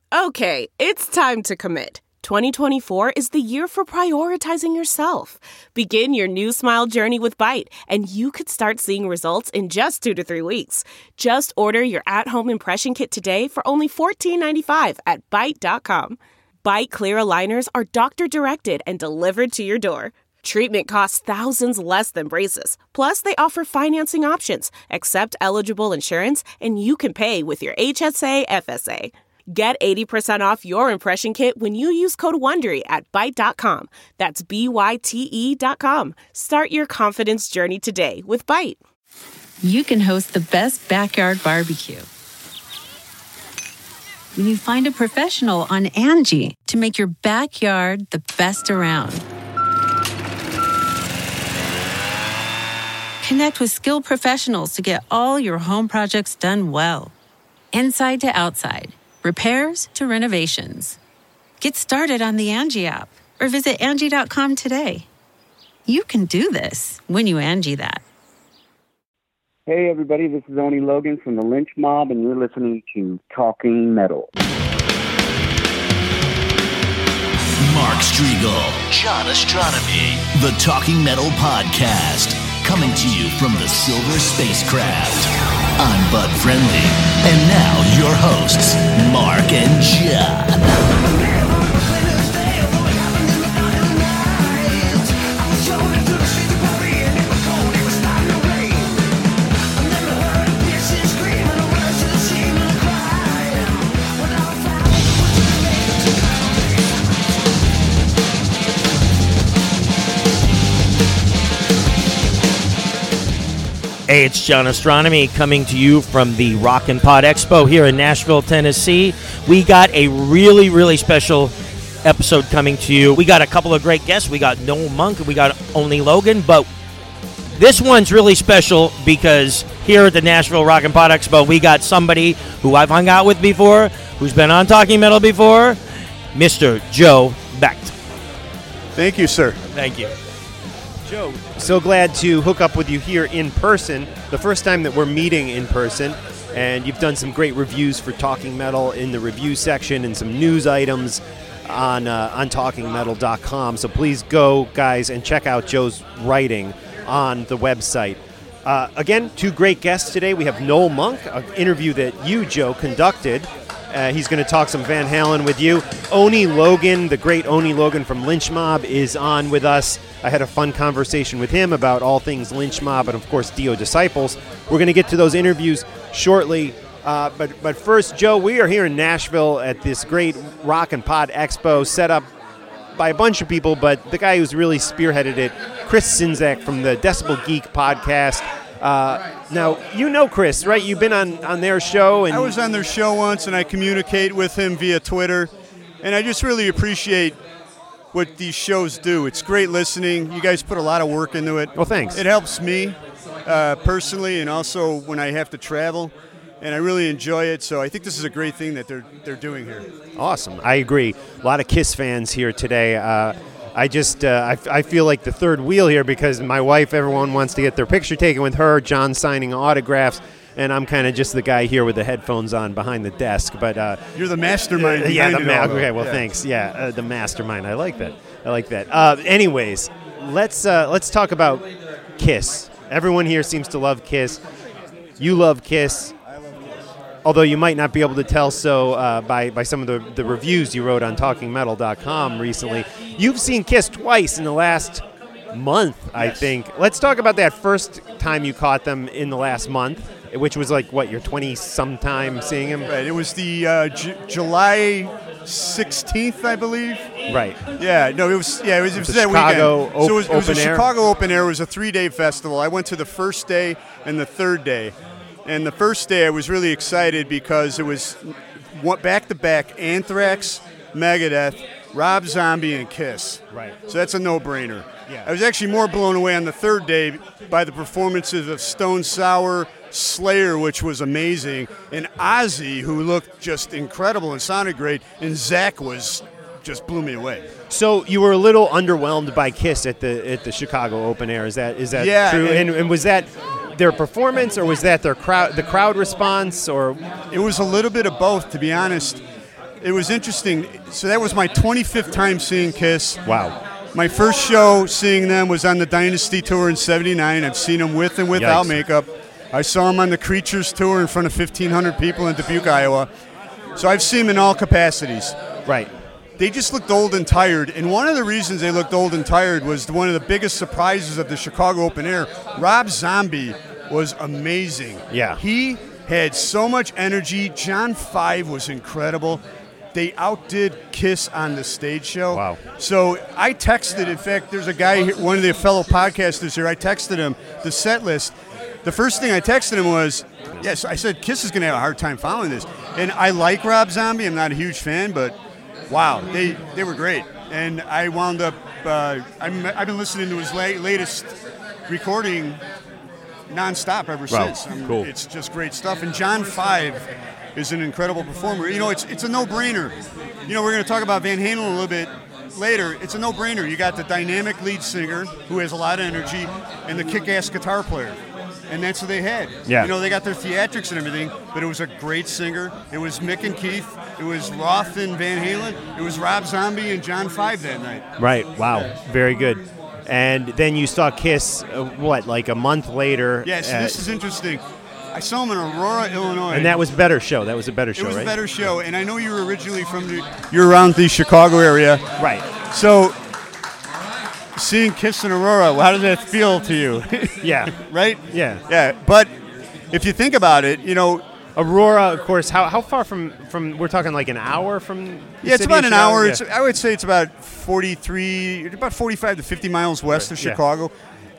Okay, it's time to commit. 2024 is the year for prioritizing yourself. Begin your new smile journey with Byte, and you could start seeing results in just 2 to 3 weeks. Just order your at-home impression kit today for only $14.95 at Byte.com. Byte Clear aligners are doctor-directed and delivered to your door. Treatment costs thousands less than braces. Plus, they offer financing options, accept eligible insurance, and you can pay with your HSA FSA. Get 80% off your impression kit when you use code WONDERY at Byte.com. That's BYTE.com. Start your confidence journey today with Byte. You can host the best backyard barbecue when you find a professional on Angie to make your backyard the best around. Connect with skilled professionals to get all your home projects done well. Inside to outside. Repairs to renovations. Get started on the Angie app or visit Angie.com today. You can do this when you Angie that. Hey everybody, this is Oni Logan from the Lynch Mob, and you're listening to Talking Metal. Mark Strigl, John Astronomy, the Talking Metal Podcast, coming to you from the Silver Spacecraft. I'm Bud Friendly, and now your hosts, Mark and John. Hey, it's John Astronomy coming to you from the Rock and Pod Expo here in Nashville, Tennessee. We got a really, really special episode coming to you. We got a couple of great guests. We got Noel Monk and we got Oni Logan, but this one's really special because here at the Nashville Rock and Pod Expo, we got somebody who I've hung out with before, who's been on Talking Metal before, Mr. Joe Becht. Thank you, sir. Thank you. Joe, so glad to hook up with you here in person. The first time that we're meeting in person, and you've done some great reviews for Talking Metal in the review section and some news items on TalkingMetal.com. So please go, guys, and check out Joe's writing on the website. Again, two great guests today. We have Noel Monk, an interview that you, Joe, conducted. He's going to talk some Van Halen with you. Oni Logan, the great Oni Logan from Lynch Mob, is on with us. I had a fun conversation with him about all things Lynch Mob and, of course, Dio Disciples. We're going to get to those interviews shortly. But first, Joe, we are here in Nashville at this great Rock and Pod Expo set up by a bunch of people, but the guy who's really spearheaded it, Chris Czynszak from the Decibel Geek podcast. Now, you know Chris, right? You've been on their show. And I was on their show once, and I communicate with him via Twitter. And I just really appreciate what these shows do. It's great listening. You guys put a lot of work into it. Well, thanks. It helps me personally, and also when I have to travel. And I really enjoy it. So I think this is a great thing that they're doing here. Awesome. I agree. A lot of Kiss fans here today. I feel like the third wheel here because my wife, everyone wants to get their picture taken with her, John signing autographs, and I'm kind of just the guy here with the headphones on behind the desk. But you're the mastermind. Okay, well, thanks. Yeah, the mastermind. I like that. Anyways, let's talk about Kiss. Everyone here seems to love Kiss. You love Kiss. Although you might not be able to tell so by some of the reviews you wrote on TalkingMetal.com recently. You've seen Kiss twice in the last month, yes. I think. Let's talk about that first time you caught them in the last month, which was like, what, your 20-sometime seeing them? Right, it was the July 16th, I believe. Right. Yeah, no, it was that weekend. Chicago So it was a Air? Chicago Open Air. It was a 3-day festival. I went to the first day and the third day. And the first day I was really excited because it was back-to-back Anthrax, Megadeth, Rob Zombie, and Kiss. Right. So that's a no-brainer. Yeah. I was actually more blown away on the third day by the performances of Stone Sour, Slayer, which was amazing, and Ozzy, who looked just incredible and sounded great, and Zach just blew me away. So you were a little underwhelmed by Kiss at the Chicago Open Air. Is that yeah, true? And was that their performance, or was that the crowd response, or? It was a little bit of both, to be honest. it was interesting. So that was my 25th time seeing Kiss. Wow. My first show seeing them was on the Dynasty Tour in '79. I've seen them with and without makeup. I saw them on the Creatures Tour in front of 1,500 people in Dubuque, Iowa. So I've seen them in all capacities. Right. They just looked old and tired. And one of the reasons they looked old and tired was one of the biggest surprises of the Chicago Open Air. Rob Zombie was amazing. Yeah. He had so much energy. John 5 was incredible. They outdid Kiss on the stage show. Wow. So I texted, in fact, there's a guy, one of the fellow podcasters here, I texted him the set list. The first thing I texted him was, yes, I said, Kiss is going to have a hard time following this. And I like Rob Zombie. I'm not a huge fan, but wow, they were great. And I wound up, I've been listening to his latest recording nonstop ever since. Cool. It's just great stuff. And John 5 is an incredible performer. You know, it's a no-brainer. You know, we're going to talk about Van Halen a little bit later. It's a no-brainer. You got the dynamic lead singer who has a lot of energy and the kick-ass guitar player. And that's what they had. Yeah. You know, they got their theatrics and everything, but it was a great singer. It was Mick and Keith. It was Roth and Van Halen. It was Rob Zombie and John 5 that night. Right. Wow. Very good. And then you saw Kiss, like a month later? Yeah, so this is interesting. I saw them in Aurora, Illinois. And that was a better show. That was a better show, right? It was a better show. And I know you were originally you're around the Chicago area. Right. So seeing Kiss in Aurora, how did that feel to you? Yeah. Right? Yeah. Yeah. But if you think about it, you know, Aurora, of course, how far from we're talking like an hour from the Yeah, it's city about of an hour. Chicago? It's, I would say it's about 45 to 50 miles west of Chicago.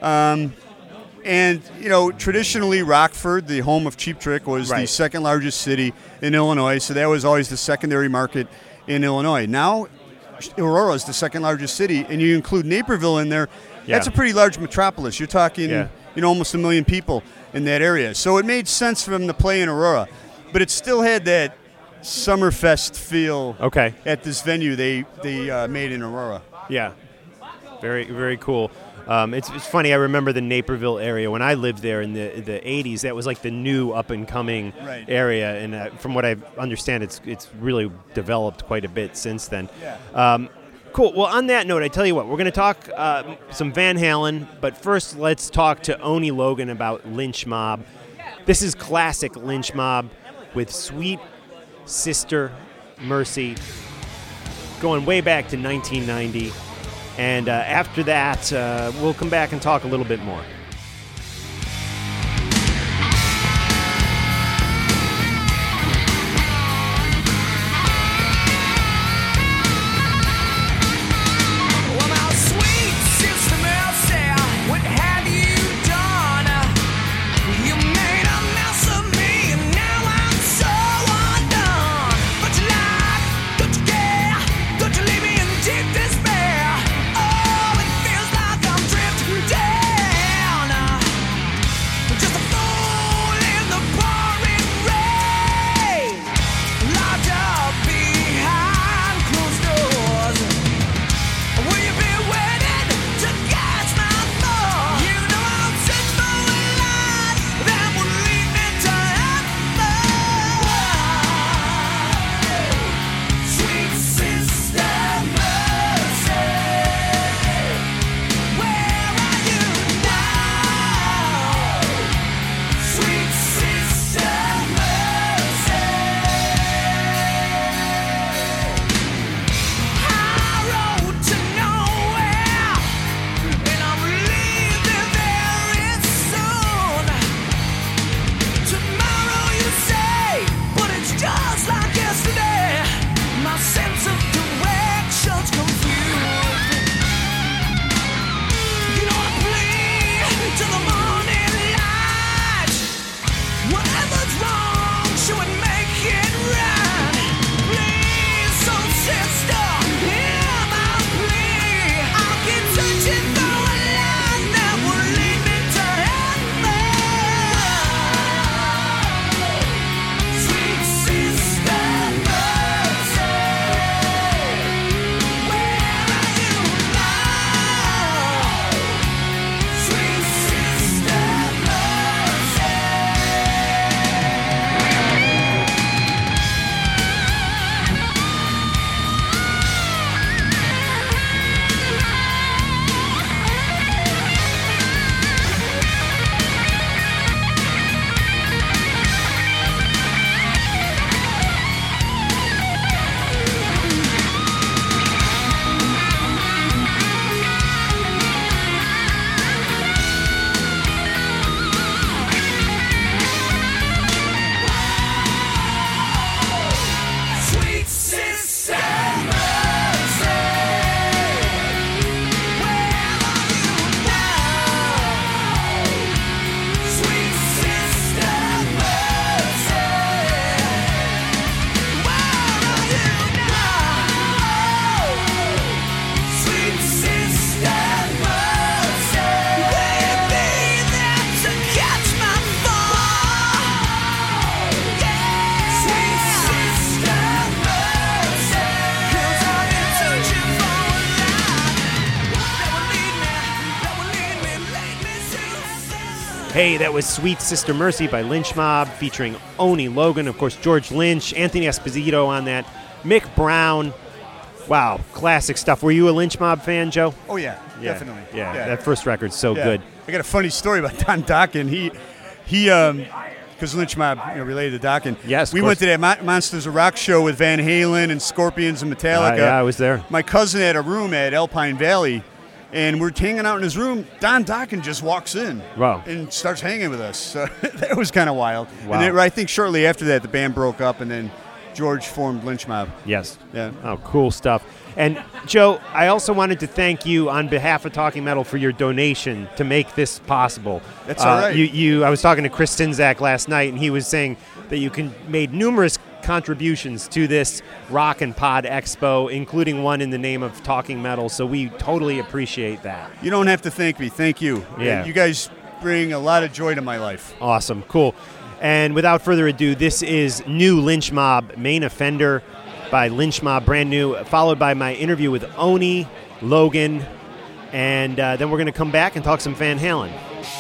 And, you know, traditionally Rockford, the home of Cheap Trick, was the second largest city in Illinois, so that was always the secondary market in Illinois. Now, Aurora is the second largest city, and you include Naperville in there. Yeah. That's a pretty large metropolis. You're talking, you know, almost 1 million people in that area. So it made sense for them to play in Aurora, but it still had that Summerfest feel at this venue they made in Aurora. Yeah, very, very cool. It's funny, I remember the Naperville area. When I lived there in the 80s, that was like the new up-and-coming area, and from what I understand, it's really developed quite a bit since then. Yeah. Cool. Well, on that note, I tell you what, we're going to talk some Van Halen, but first let's talk to Oni Logan about Lynch Mob. This is classic Lynch Mob with Sweet Sister Mercy, going way back to 1990. And after that, we'll come back and talk a little bit more. Hey, that was Sweet Sister Mercy by Lynch Mob featuring Oni Logan, of course, George Lynch, Anthony Esposito on that, Mick Brown. Wow, classic stuff. Were you a Lynch Mob fan, Joe? Oh, yeah, definitely. Yeah, that first record's so good. I got a funny story about Don Dokken. He because Lynch Mob related to Dokken. Yes, we went to that Monsters of Rock show with Van Halen and Scorpions and Metallica. Yeah, I was there. My cousin had a room at Alpine Valley, and we're hanging out in his room. Don Dokken just walks in and starts hanging with us. So that was kind of wild. Wow. And then, I think shortly after that, the band broke up, and then George formed Lynch Mob. Yes. Yeah. Oh, cool stuff. And, Joe, I also wanted to thank you on behalf of Talking Metal for your donation to make this possible. That's all right. I was talking to Chris Stinzak last night, and he was saying that you made numerous contributions to this Rock and Pod Expo, including one in the name of Talking Metal, so we totally appreciate that. You don't have to thank me. Thank you. Yeah. You guys bring a lot of joy to my life. Awesome. Cool. And without further ado, this is new Lynch Mob, Main Offender by Lynch Mob, brand new, followed by my interview with Oni Logan, and then we're going to come back and talk some Van Halen.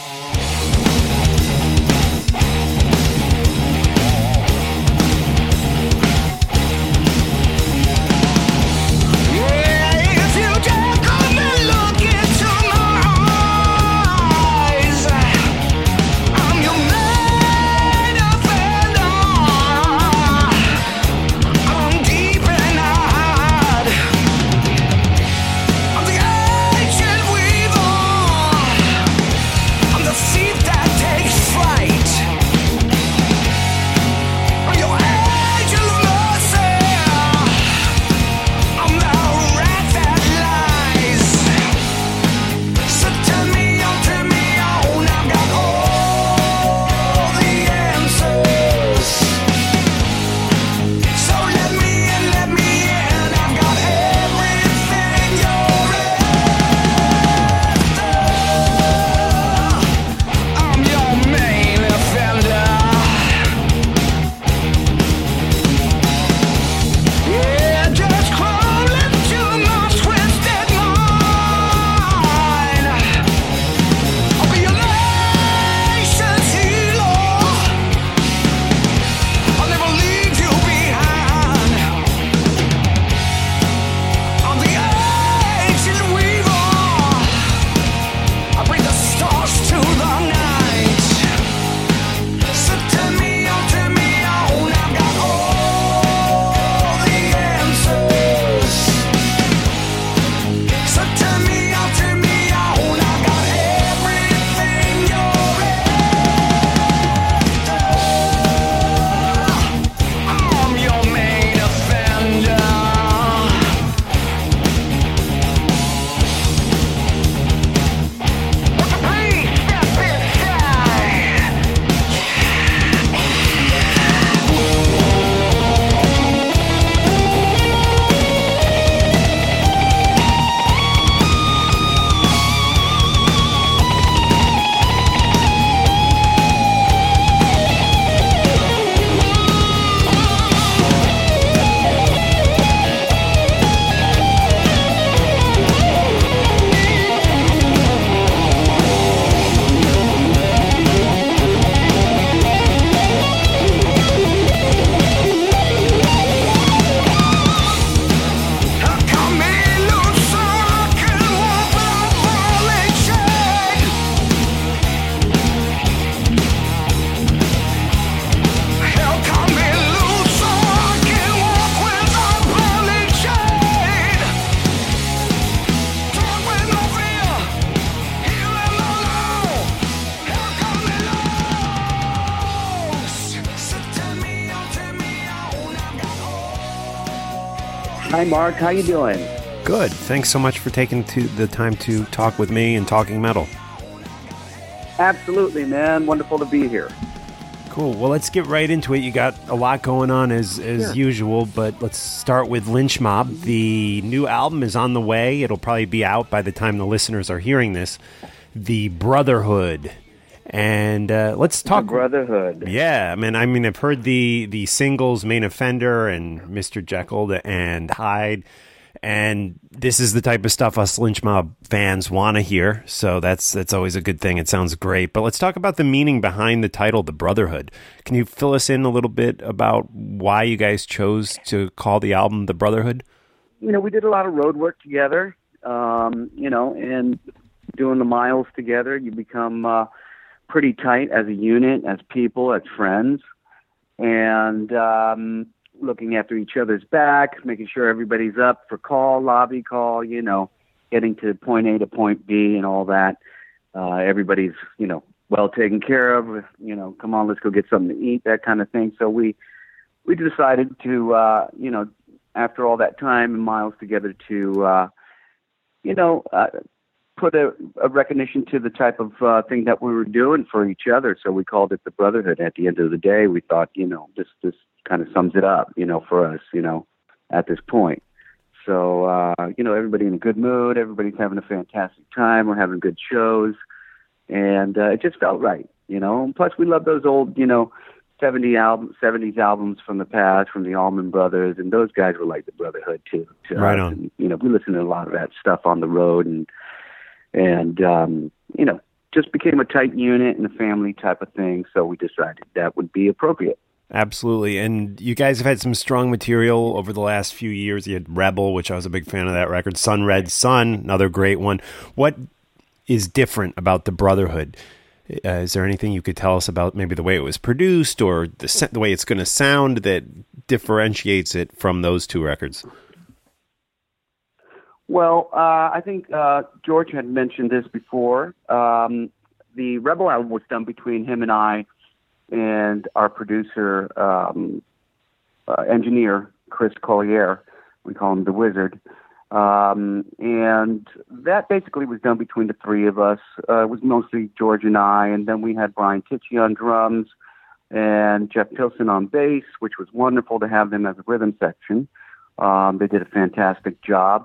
Hi, Mark. How you doing? Good. Thanks so much for taking the time to talk with me and Talking Metal. Absolutely, man. Wonderful to be here. Cool. Well, let's get right into it. You got a lot going on as usual, but let's start with Lynch Mob. The new album is on the way. It'll probably be out by the time the listeners are hearing this. The Brotherhood. And let's talk... The Brotherhood. Yeah. I mean, I've heard the singles, Main Offender and Mr. Jekyll and Hyde. And this is the type of stuff us Lynch Mob fans want to hear, so that's always a good thing. It sounds great. But let's talk about the meaning behind the title, The Brotherhood. Can you fill us in a little bit about why you guys chose to call the album The Brotherhood? We did a lot of road work together, and doing the miles together. You become pretty tight as a unit, as people, as friends, and looking after each other's back, making sure everybody's up for call, lobby call, getting to point A to point B and all that. Everybody's, well taken care of, come on, let's go get something to eat, that kind of thing. So we decided to, after all that time and miles together to, put a recognition to the type of thing that we were doing for each other. So we called it The Brotherhood. At the end of the day, we thought, this kind of sums it up, for us, at this point. So, everybody in a good mood, everybody's having a fantastic time. We're having good shows, and it just felt right, Plus, we love those old, 70s albums from the past, from the Allman Brothers, and those guys were like the Brotherhood too. Right on. And, we listened to a lot of that stuff on the road, and just became a tight unit and a family type of thing. So we decided that would be appropriate. Absolutely. And you guys have had some strong material over the last few years. You had Rebel, which I was a big fan of that record. Sun Red Sun, another great one. What is different about The Brotherhood? Is there anything you could tell us about maybe the way it was produced or the way it's going to sound that differentiates it from those two records? Well, I think George had mentioned this before. The Rebel album was done between him and I and our producer, engineer, Chris Collier. We call him the Wizard. And that basically was done between the three of us. It was mostly George and I, and then we had Brian Tichy on drums and Jeff Pilson on bass, which was wonderful to have them as a rhythm section. They did a fantastic job.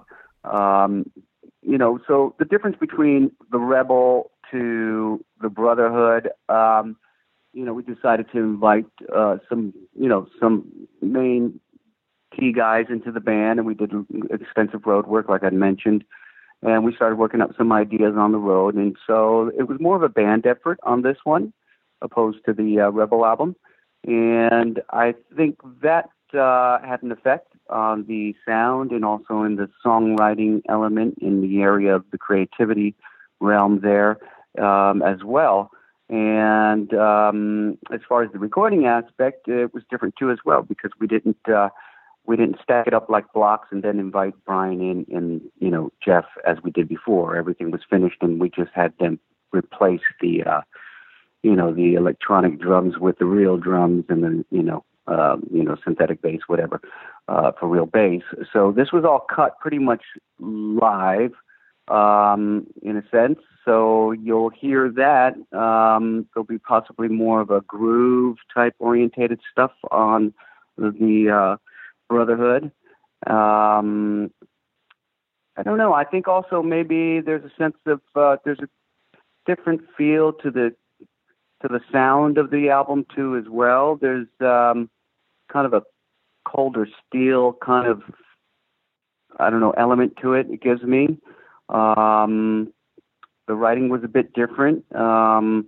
So the difference between the Rebel to the Brotherhood, we decided to invite some main key guys into the band, and we did extensive road work, like I mentioned, and we started working up some ideas on the road. And so it was more of a band effort on this one, opposed to the Rebel album. And I think that had an effect on the sound and also in the songwriting element in the area of the creativity realm there as well. And as far as the recording aspect, it was different too as well, because we didn't stack it up like blocks and then invite Brian in and Jeff as we did before. Everything was finished and we just had them replace the the electronic drums with the real drums and then synthetic bass, whatever, for real bass. So this was all cut pretty much live, in a sense. So you'll hear that. There'll be possibly more of a groove type orientated stuff on the Brotherhood. I don't know. I think also maybe there's a sense of there's a different feel to the sound of the album too as well. There's kind of a colder steel kind of element to it. It gives me. The writing was a bit different. I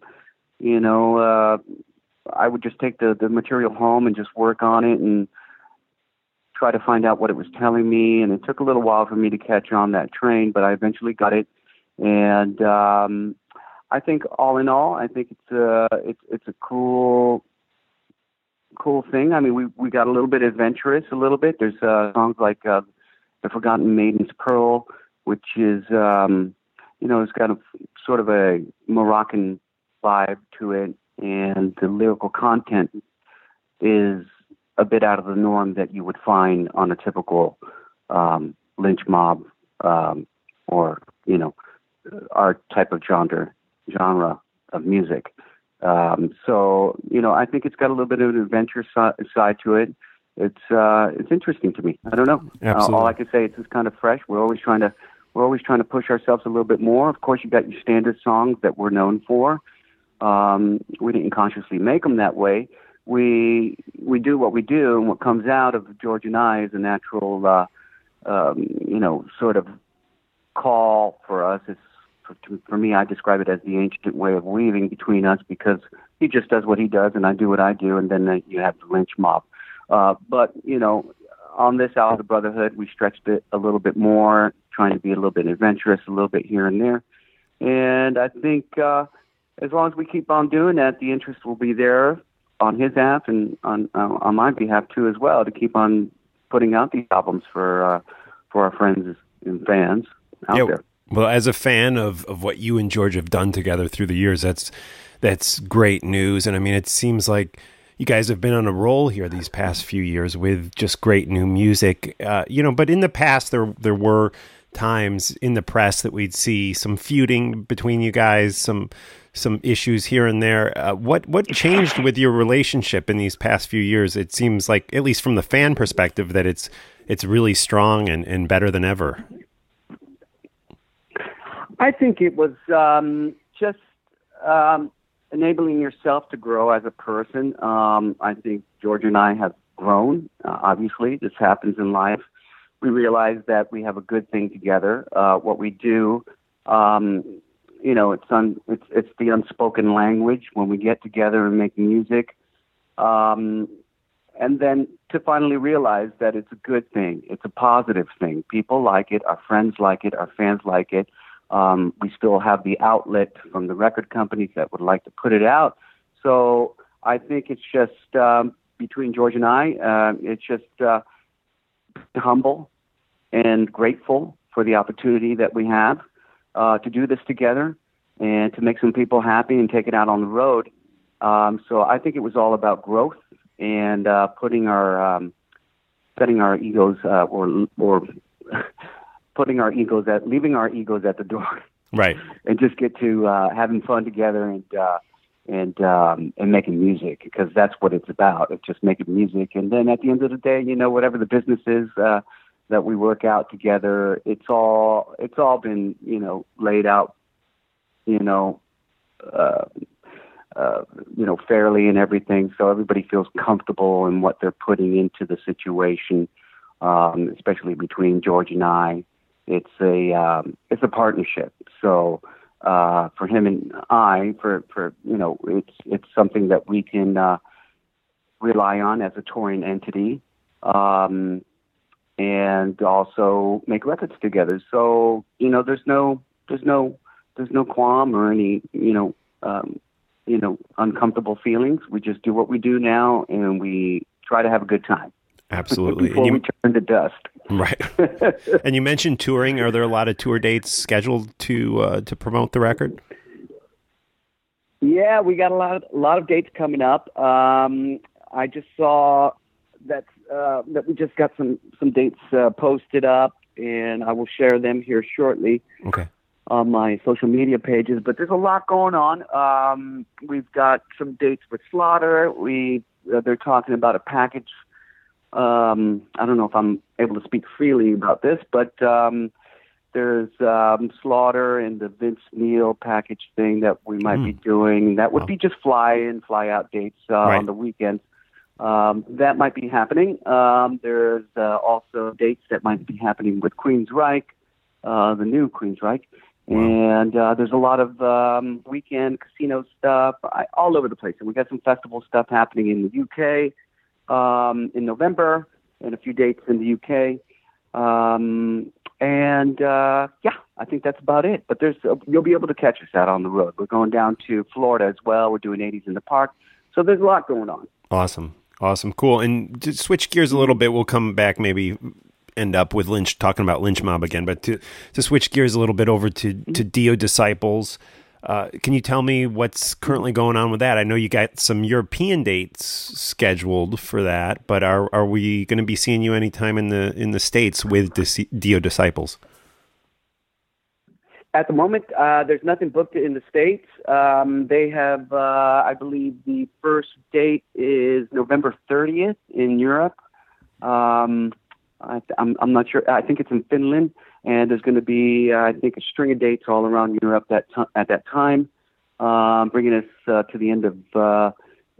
would just take the material home and just work on it and try to find out what it was telling me. And it took a little while for me to catch on that train, but I eventually got it. And I think all in all, I think it's a cool thing. I mean, we got a little bit adventurous, a little bit. There's songs like The Forgotten Maiden's Pearl, which is it's got a sort of a Moroccan vibe to it, and the lyrical content is a bit out of the norm that you would find on a typical Lynch Mob or our type of genre of music. So I think it's got a little bit of an adventure side to it. It's interesting to me. I don't know. All I can say is it's kind of fresh. We're always trying to push ourselves a little bit more. Of course, you got your standard songs that we're known for. We didn't consciously make them that way. We do what we do, and what comes out of George and I is a natural sort of call for us. For me, I describe it as the ancient way of weaving between us, because he just does what he does and I do what I do, and then you have the lynch mob. But on this album, The Brotherhood, we stretched it a little bit more, trying to be a little bit adventurous, a little bit here and there. And I think as long as we keep on doing that, the interest will be there on his half and on my behalf too as well, to keep on putting out these albums for our friends and fans out there. Well, as a fan of what you and George have done together through the years, that's great news. And I mean, it seems like you guys have been on a roll here these past few years with just great new music. But in the past, there were times in the press that we'd see some feuding between you guys, some issues here and there. What changed with your relationship in these past few years? It seems like, at least from the fan perspective, that it's really strong and better than ever. I think it was just enabling yourself to grow as a person. I think George and I have grown. Obviously, this happens in life. We realize that we have a good thing together. What we do, it's the unspoken language when we get together and make music. And then to finally realize that it's a good thing. It's a positive thing. People like it. Our friends like it. Our fans like it. We still have the outlet from the record companies that would like to put it out. So I think it's just between George and I, it's just humble and grateful for the opportunity that we have to do this together and to make some people happy and take it out on the road. So I think it was all about growth and setting our egos leaving our egos at the door, right? And just get to having fun together and making music, because that's what it's about. It's just making music, and then at the end of the day, whatever the business is that we work out together, it's all been laid out, fairly and everything, so everybody feels comfortable in what they're putting into the situation, especially between George and I. It's a partnership. So for him and I, it's something that we can rely on as a touring entity, and also make records together. So there's no qualm or any uncomfortable feelings. We just do what we do now, and we try to have a good time. Absolutely. Before we turn to dust. Right. And you mentioned touring. Are there a lot of tour dates scheduled to promote the record? Yeah, we got a lot of dates coming up. I just saw that we just got some dates posted up, and I will share them here shortly. Okay. On my social media pages. But there's a lot going on. We've got some dates with Slaughter. They're talking about a package. I don't know if I'm able to speak freely about this, but there's Slaughter and the Vince Neil package thing that we might be doing. That would be just fly in, fly out dates on the weekends. That might be happening. There's also dates that might be happening with Queensryche, the new Queensryche. Wow. And there's a lot of weekend casino stuff all over the place. And we got some festival stuff happening in the UK in November, and a few dates in the UK. I think that's about it. But you'll be able to catch us out on the road. We're going down to Florida as well. We're doing 80s in the Park. So there's a lot going on. Awesome. Cool. And to switch gears a little bit, we'll come back, maybe end up with talking about Lynch Mob again, but to switch gears a little bit over to Dio Disciples, can you tell me what's currently going on with that? I know you got some European dates scheduled for that, but are we going to be seeing you anytime in the States with Dio Disciples? At the moment, there's nothing booked in the States. They have, I believe, the first date is November 30th in Europe. I'm not sure. I think it's in Finland, and there's going to be, I think, a string of dates all around Europe at that time, bringing us to the end of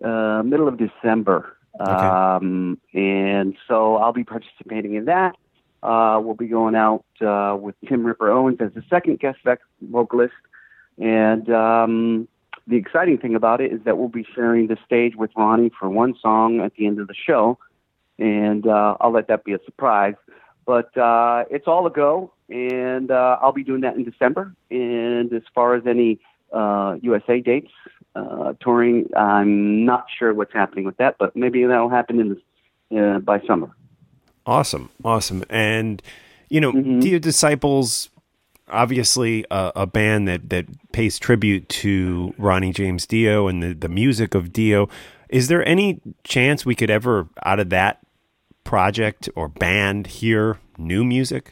middle of December. Okay. And so I'll be participating in that. We'll be going out with Tim Ripper Owens as the second guest vocalist. And the exciting thing about it is that we'll be sharing the stage with Ronnie for one song at the end of the show. And I'll let that be a surprise. But it's all a go, and I'll be doing that in December. And as far as any USA dates, touring, I'm not sure what's happening with that, but maybe that'll happen by summer. Awesome. And, Dio Disciples, obviously a band that pays tribute to Ronnie James Dio and the music of Dio. Is there any chance we could ever, out of that project or band, hear new music?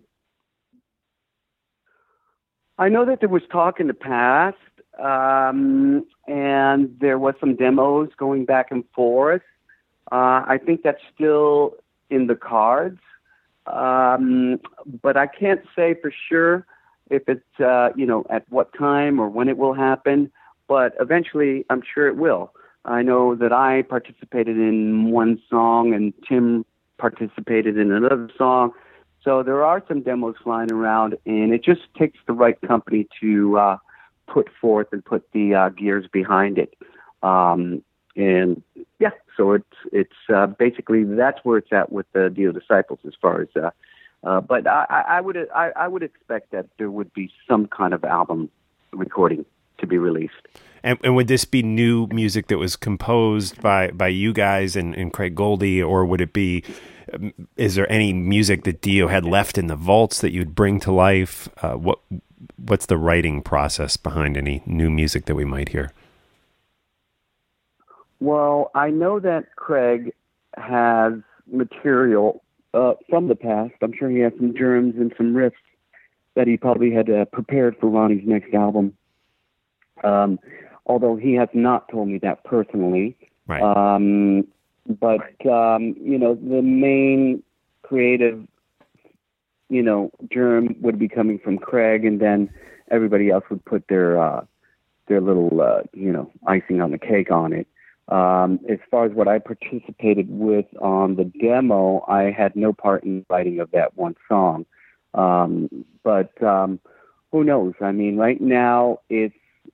I know that there was talk in the past, and there was some demos going back and forth. I think that's still in the cards, but I can't say for sure if it's at what time or when it will happen. But eventually, I'm sure it will. I know that I participated in one song and Tim participated in another song. So there are some demos flying around, and it just takes the right company to put forth and put the gears behind it. So it's basically that's where it's at with the Dio Disciples as far as. But I would expect that there would be some kind of album recording to be released. And would this be new music that was composed by you guys and Craig Goldie, or would it be, is there any music that Dio had left in the vaults that you'd bring to life? What's the writing process behind any new music that we might hear? Well, I know that Craig has material from the past. I'm sure he has some germs and some riffs that he probably had prepared for Ronnie's next album. Although he has not told me that personally. Right. But the main creative, germ would be coming from Craig, and then everybody else would put their little, icing on the cake on it. As far as what I participated with on the demo, I had no part in writing of that one song. But who knows? I mean, right now it's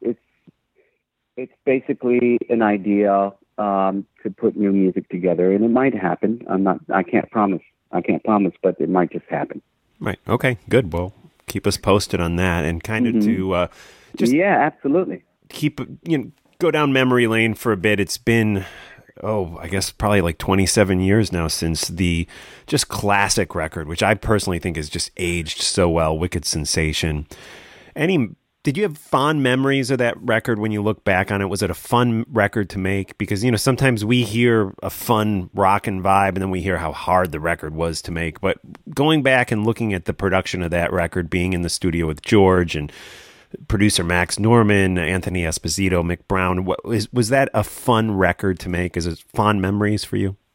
basically an idea to put new music together, and it might happen. I can't promise, but it might just happen. Right. Okay. Good. Well, keep us posted on that, and kind of to yeah, absolutely. Keep go down memory lane for a bit. It's been, I guess probably like 27 years now since the just classic record, which I personally think has just aged so well, Wicked Sensation. Did you have fond memories of that record when you look back on it? Was it a fun record to make? Because, sometimes we hear a fun rockin' vibe and then we hear how hard the record was to make. But going back and looking at the production of that record, being in the studio with George and producer Max Norman, Anthony Esposito, Mick Brown, was that a fun record to make? Is it fond memories for you?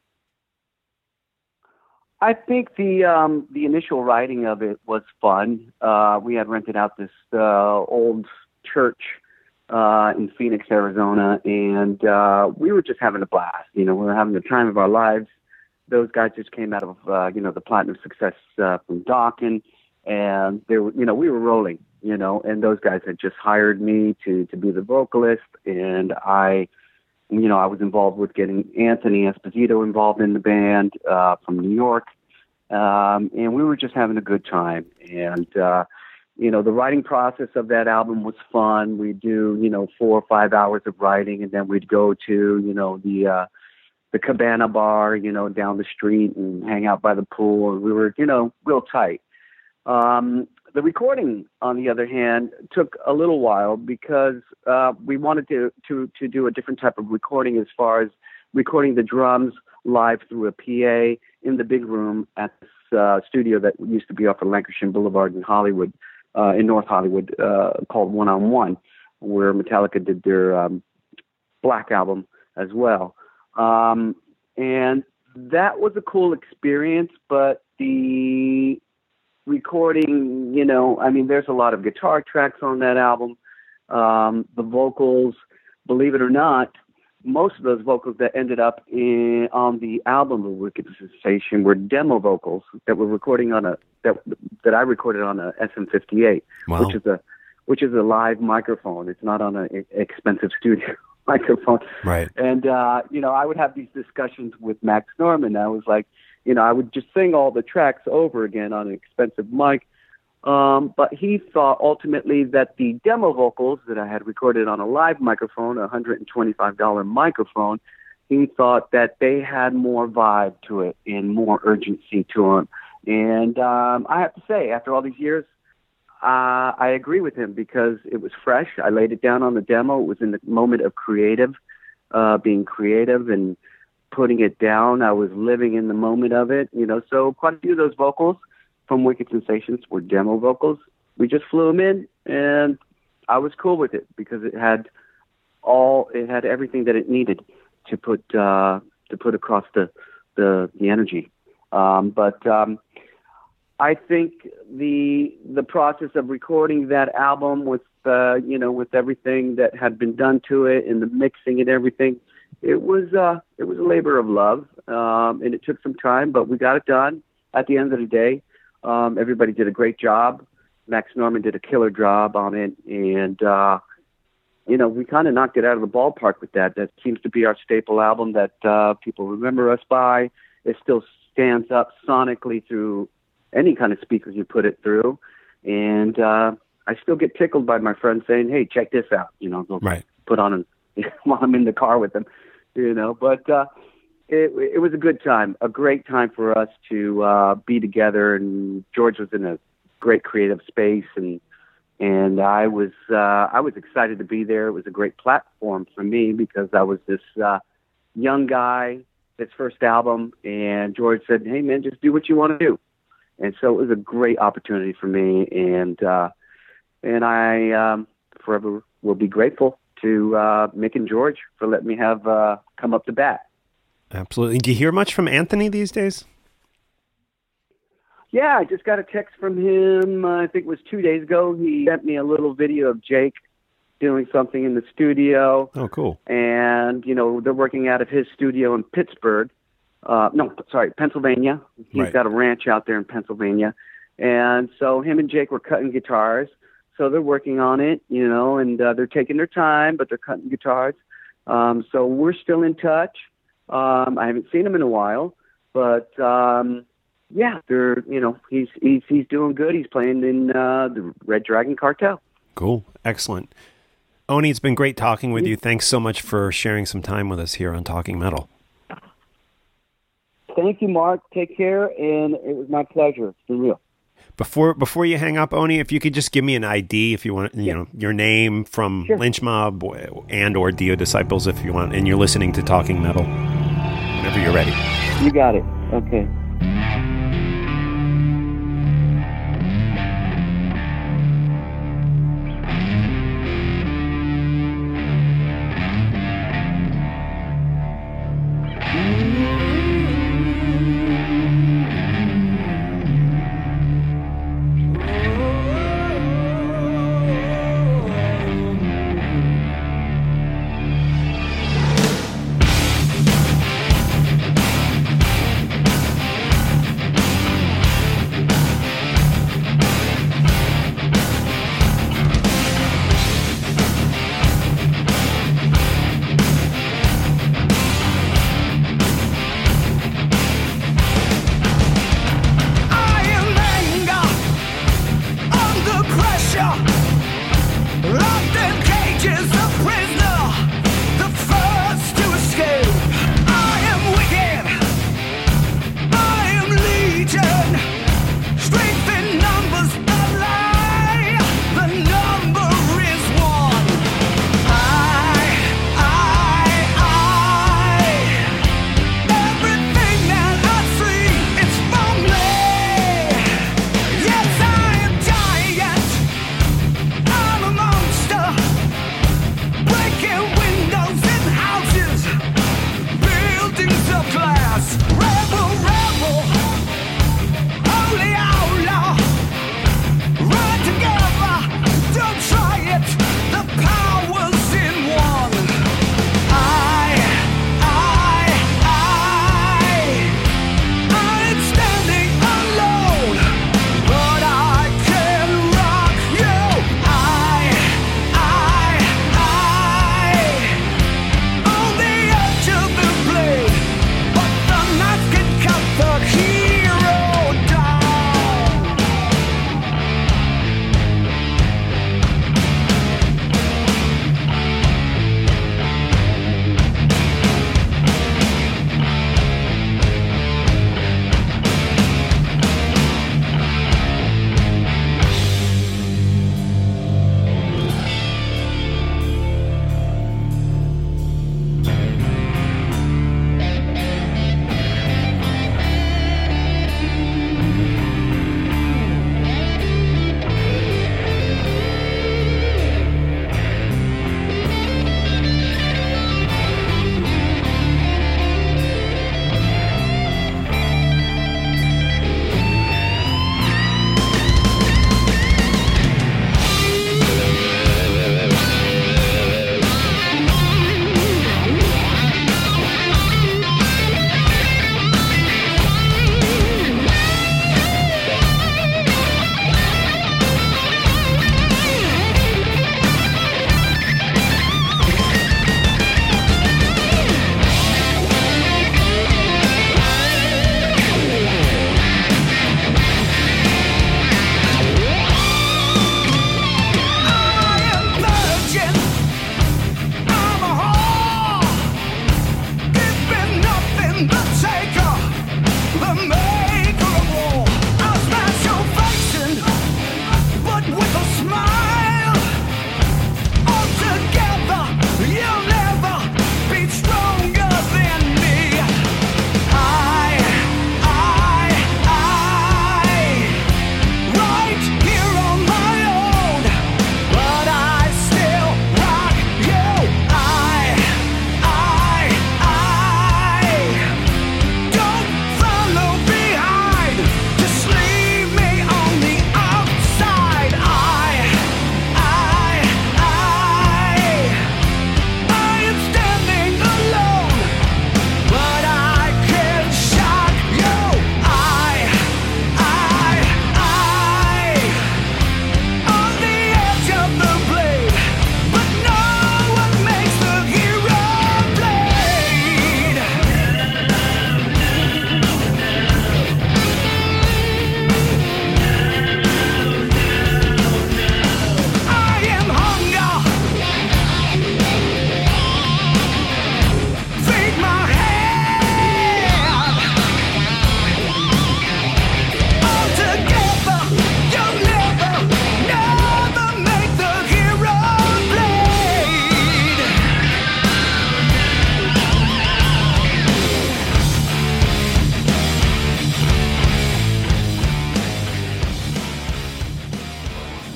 I think the initial writing of it was fun. We had rented out this old church in Phoenix, Arizona, and we were just having a blast. We were having the time of our lives. Those guys just came out of the Platinum Success from Dokken, and we were rolling. And those guys had just hired me to be the vocalist, and I was involved with getting Anthony Esposito involved in the band from New York, and we were just having a good time. And the writing process of that album was fun. We'd do 4 or 5 hours of writing, and then we'd go to the Cabana bar down the street and hang out by the pool. And we were real tight. The recording, on the other hand, took a little while because we wanted to do a different type of recording as far as recording the drums live through a PA in the big room at this studio that used to be off of Lancashire Boulevard in Hollywood, in North Hollywood, called One on One, where Metallica did their Black album as well. And that was a cool experience, but the recording, there's a lot of guitar tracks on that album. The vocals, believe it or not, most of those vocals that ended up on the album of Wicked Sensation were demo vocals that were recording on that I recorded on a SM58, Wow. which is a live microphone. It's not on an expensive studio microphone. Right. And I would have these discussions with Max Norman. I was like, I would just sing all the tracks over again on an expensive mic. But he thought ultimately that the demo vocals that I had recorded on a live microphone, a $125 microphone, he thought that they had more vibe to it and more urgency to them. And I have to say, after all these years, I agree with him because it was fresh. I laid it down on the demo. It was in the moment of being creative and putting it down. I was living in the moment of it, so quite a few of those vocals from Wicked Sensations were demo vocals. We just flew them in, and I was cool with it because it had everything that it needed to put across the energy. But I think the process of recording that album with everything that had been done to it and the mixing and everything, it was a labor of love, and it took some time, but we got it done. At the end of the day, everybody did a great job. Max Norman did a killer job on it, and we kind of knocked it out of the ballpark with that. That seems to be our staple album that people remember us by. It still stands up sonically through any kind of speakers you put it through, and I still get tickled by my friends saying, "Hey, check this out." They'll put on while I'm in the car with them. But it was a good time, a great time for us to be together. And George was in a great creative space, and I was excited to be there. It was a great platform for me because I was this young guy, his first album, and George said, "Hey man, just do what you want to do." And so it was a great opportunity for me, and I forever will be grateful to Mick and George for letting me have come up to bat. Absolutely. Do you hear much from Anthony these days? Yeah, I just got a text from him, I think it was 2 days ago. He sent me a little video of Jake doing something in the studio. Oh, cool. And, they're working out of his studio in Pennsylvania. He's got a ranch out there in Pennsylvania. And so him and Jake were cutting guitars. So they're working on it, and they're taking their time, but they're cutting guitars. So we're still in touch. I haven't seen him in a while, but they're he's doing good. He's playing in the Red Dragon Cartel. Cool, excellent. Oni, it's been great talking with you. Thanks so much for sharing some time with us here on Talking Metal. Thank you, Mark. Take care, and it was my pleasure. It's been real. Before you hang up, Oni, if you could just give me an ID, if you want, your name from Lynch Mob and or Dio Disciples, if you want, and you're listening to Talking Metal, whenever you're ready. You got it. Okay.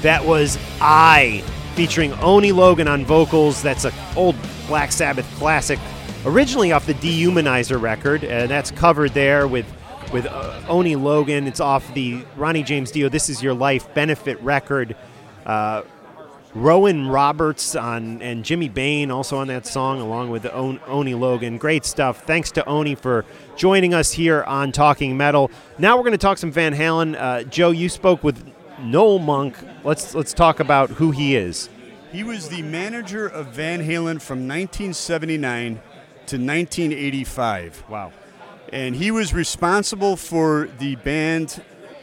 That was I, featuring Oni Logan on vocals. That's an old Black Sabbath classic, originally off the Dehumanizer record, and that's covered there with Oni Logan. It's off the Ronnie James Dio This Is Your Life benefit record. Rowan Roberts and Jimmy Bain also on that song, along with Oni Logan. Great stuff. Thanks to Oni for joining us here on Talking Metal. Now we're going to talk some Van Halen. Joe, you spoke with Noel Monk. Let's talk about who he is. He was the manager of Van Halen from 1979 to 1985. Wow. And he was responsible for the band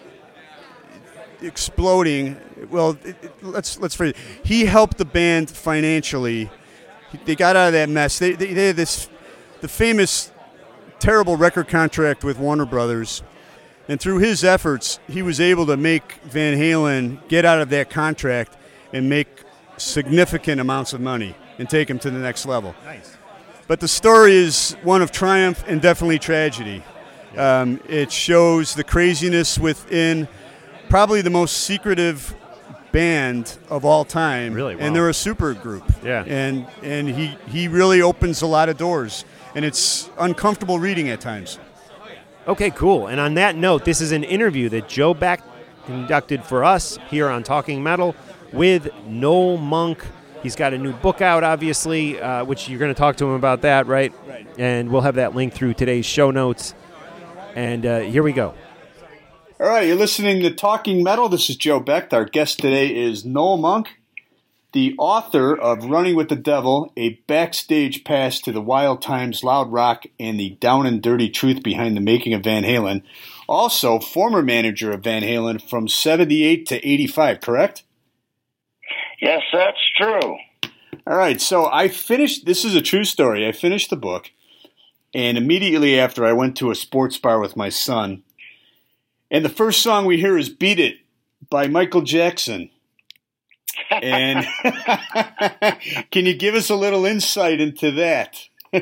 exploding. Well, let's phrase it. He helped the band financially. They got out of that mess. They had the famous terrible record contract with Warner Brothers, and through his efforts, he was able to make Van Halen get out of that contract and make significant amounts of money and take him to the next level. Nice. But the story is one of triumph and definitely tragedy. It shows the craziness within probably the most secretive band of all time. Really? Wow. And they're a super group. Yeah. And he really opens a lot of doors, and it's uncomfortable reading at times. Okay, cool. And on that note, this is an interview that Joe Beck conducted for us here on Talking Metal with Noel Monk. He's got a new book out, obviously, which you're going to talk to him about that, right? Right. And we'll have that link through today's show notes. And here we go. All right, you're listening to Talking Metal. This is Joe Beck. Our guest today is Noel Monk, the author of Running with the Devil, a backstage pass to the wild times, loud rock, and the down and dirty truth behind the making of Van Halen. Also, former manager of Van Halen from 78 to 85, correct? Yes, that's true. All right, so I finished, this is a true story, I finished the book, and immediately after I went to a sports bar with my son, and the first song we hear is Beat It by Michael Jackson. And can you give us a little insight into that?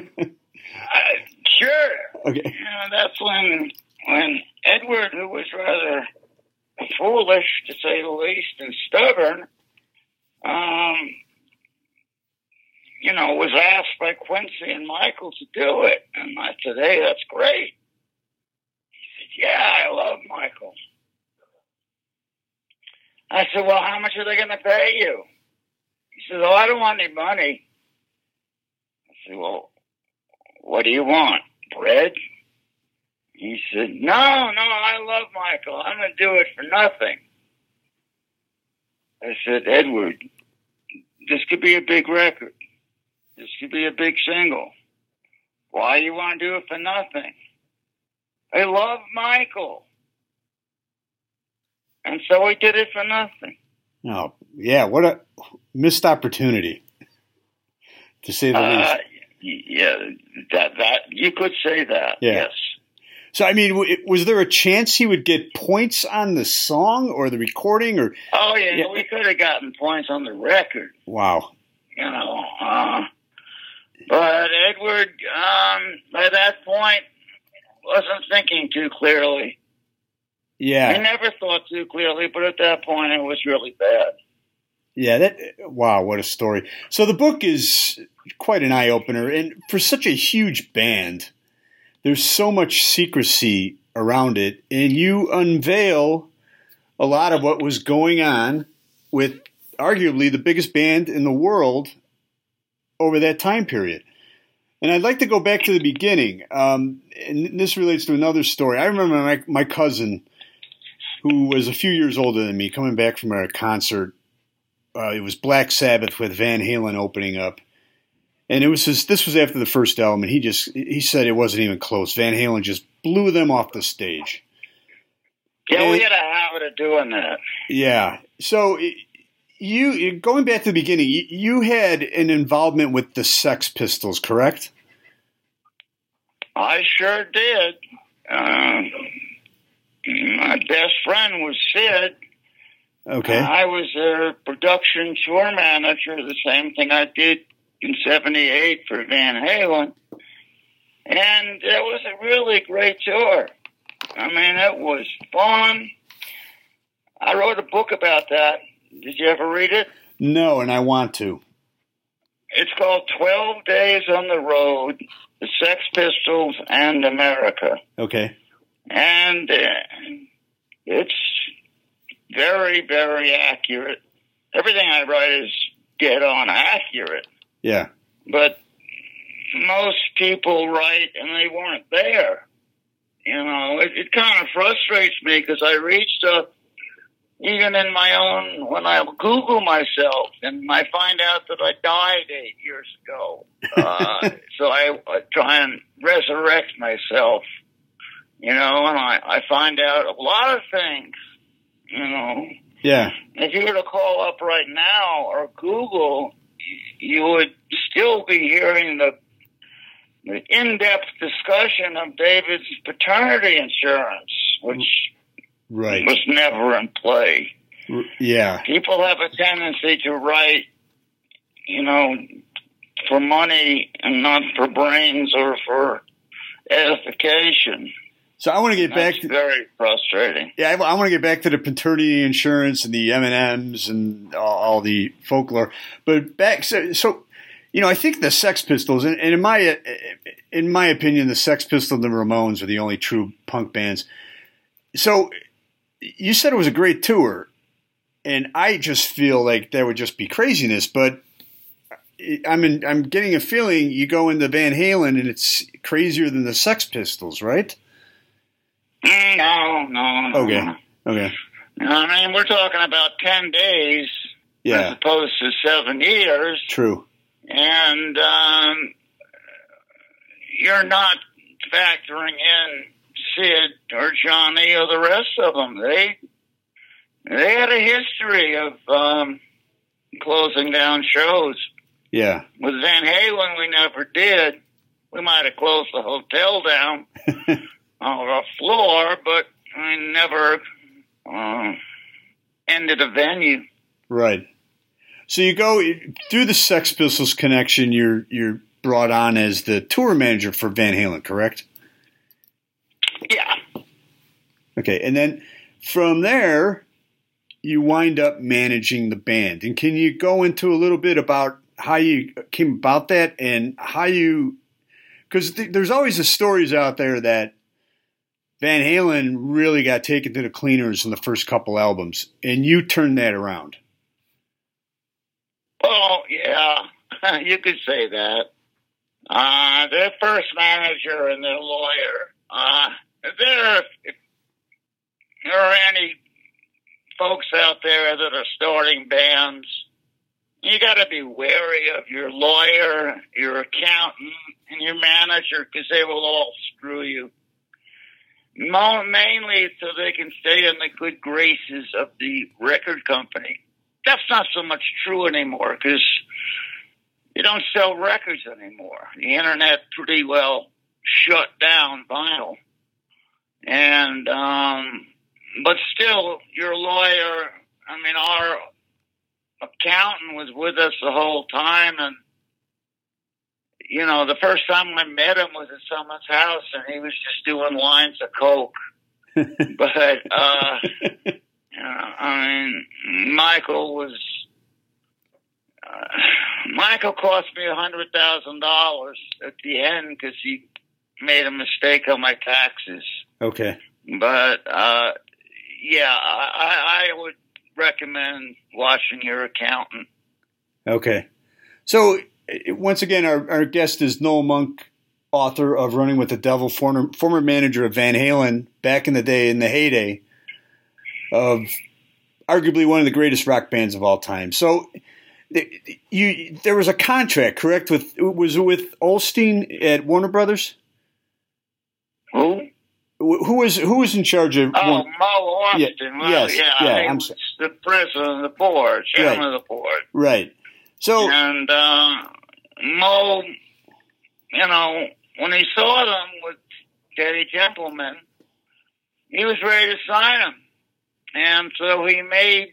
Sure. Okay. You know, that's when Edward, who was rather foolish, to say the least, and stubborn, was asked by Quincy and Michael to do it. And I said, hey, that's great. He said, yeah, I love Michael. I said, well, how much are they going to pay you? He said, oh, I don't want any money. I said, well, what do you want? Bread? He said, no, I love Michael. I'm going to do it for nothing. I said, Edward, this could be a big record. This could be a big single. Why do you want to do it for nothing? I love Michael. And so we did it for nothing. Oh, yeah, what a missed opportunity, to say the least. Yeah, that you could say that, yeah. Yes. So, I mean, was there a chance he would get points on the song or the recording? Or? Oh, yeah, we could have gotten points on the record. Wow. But Edward, by that point, wasn't thinking too clearly. Yeah. He never thought too clearly, but at that point, it was really bad. Yeah, wow, what a story. So the book is quite an eye-opener, and for such a huge band, there's so much secrecy around it, and you unveil a lot of what was going on with arguably the biggest band in the world over that time period. And I'd like to go back to the beginning, and this relates to another story. I remember my cousin, who was a few years older than me, coming back from a concert. It was Black Sabbath with Van Halen opening up. And this was after the first album, and he said it wasn't even close. Van Halen just blew them off the stage. Yeah, we had a habit of doing that. Yeah. So you going back to the beginning, you had an involvement with the Sex Pistols, correct? I sure did. My best friend was Sid. Okay. I was their production tour manager, the same thing I did in 78 for Van Halen. And it was a really great tour. I mean, it was fun. I wrote a book about that Did you ever read it? No, and I want to. It's called 12 Days on the Road, the Sex Pistols and America. Okay. And it's very, very accurate. Everything I write is dead on accurate. Yeah. But most people write and they weren't there. It kind of frustrates me because I read stuff even in my own, when I Google myself and I find out that I died 8 years ago. So I try and resurrect myself, and I find out a lot of things, Yeah. If you were to call up right now or Google, you would still be hearing the in-depth discussion of David's paternity insurance, which was never in play. Yeah. People have a tendency to write, for money and not for brains or for edification. So I want to get back to very frustrating. Yeah, I want to get back to the paternity insurance and the M&Ms and all the folklore. But back, so I think the Sex Pistols, and in my opinion, the Sex Pistols and the Ramones are the only true punk bands. So you said it was a great tour, and I just feel like there would just be craziness. But I'm getting a feeling you go into Van Halen and it's crazier than the Sex Pistols, right? No. Okay. I mean, we're talking about 10 days as opposed to 7 years. True. And you're not factoring in Sid or Johnny or the rest of them. They had a history of closing down shows. Yeah. With Van Halen, we never did. We might have closed the hotel down on a floor, but we never ended a venue. Right. So you go through the Sex Pistols connection. You're brought on as the tour manager for Van Halen, correct? Yeah. Okay, and then from there, you wind up managing the band. And can you go into a little bit about how you came about that and how you – because there's always the stories out there that Van Halen really got taken to the cleaners in the first couple albums, and you turned that around. Oh, yeah, you could say that. Their first manager and their lawyer, if there are any folks out there that are starting bands, you got to be wary of your lawyer, your accountant, and your manager because they will all screw you. Mainly so they can stay in the good graces of the record company. That's not so much true anymore because you don't sell records anymore. The internet pretty well shut down vinyl. And, but still, your lawyer, our accountant was with us the whole time. And, the first time I met him was at someone's house and he was just doing lines of coke. But, Michael cost me $100,000 at the end because he made a mistake on my taxes. Okay. But, I would recommend watching your accountant. Okay. So, once again, our guest is Noel Monk, author of Running with the Devil, former manager of Van Halen back in the day, in the heyday of arguably one of the greatest rock bands of all time. So, there was a contract, correct? Was it with Olstein at Warner Brothers? Who? Who was in charge of? Mo Austin. Yeah, I'm the president of the board, chairman of the board. Right. So, and Mo, when he saw them with Teddy Gentleman, he was ready to sign them, and so he made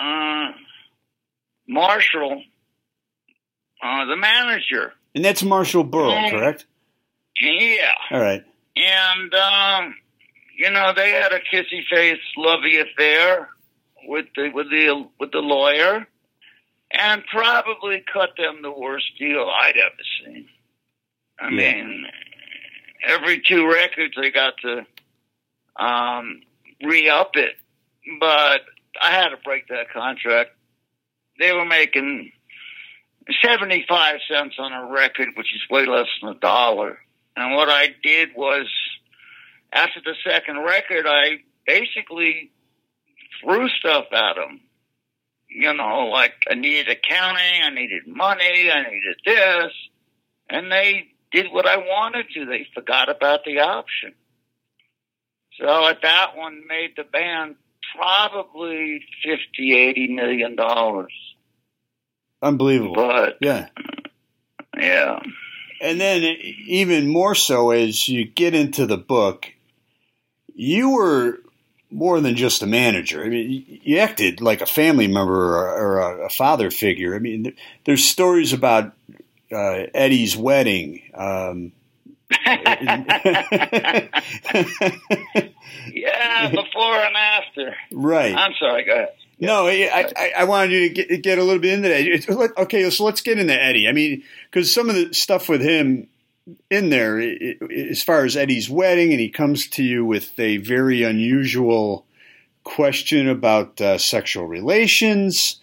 Marshall the manager. And that's Marshall Burrow, correct? Yeah. All right. And, they had a kissy-face, lovey affair with the lawyer, and probably cut them the worst deal I'd ever seen. I mean, every 2 records they got to re-up it, but I had to break that contract. They were making 75 cents on a record, which is way less than $1. And what I did was, after the second record, I basically threw stuff at them. You know, like I needed accounting, I needed money, I needed this. And they did what I wanted to. They forgot about the option. So at that one, made the band probably $50-80 million. Unbelievable. But yeah. And then even more so as you get into the book, you were more than just a manager. I mean, you acted like a family member or a father figure. I mean, there's stories about Eddie's wedding. Yeah, before and after. Right. I'm sorry, go ahead. No, I wanted you to get a little bit into that. Okay, so let's get into Eddie. I mean, because some of the stuff with him in there, as far as Eddie's wedding, and he comes to you with a very unusual question about sexual relations.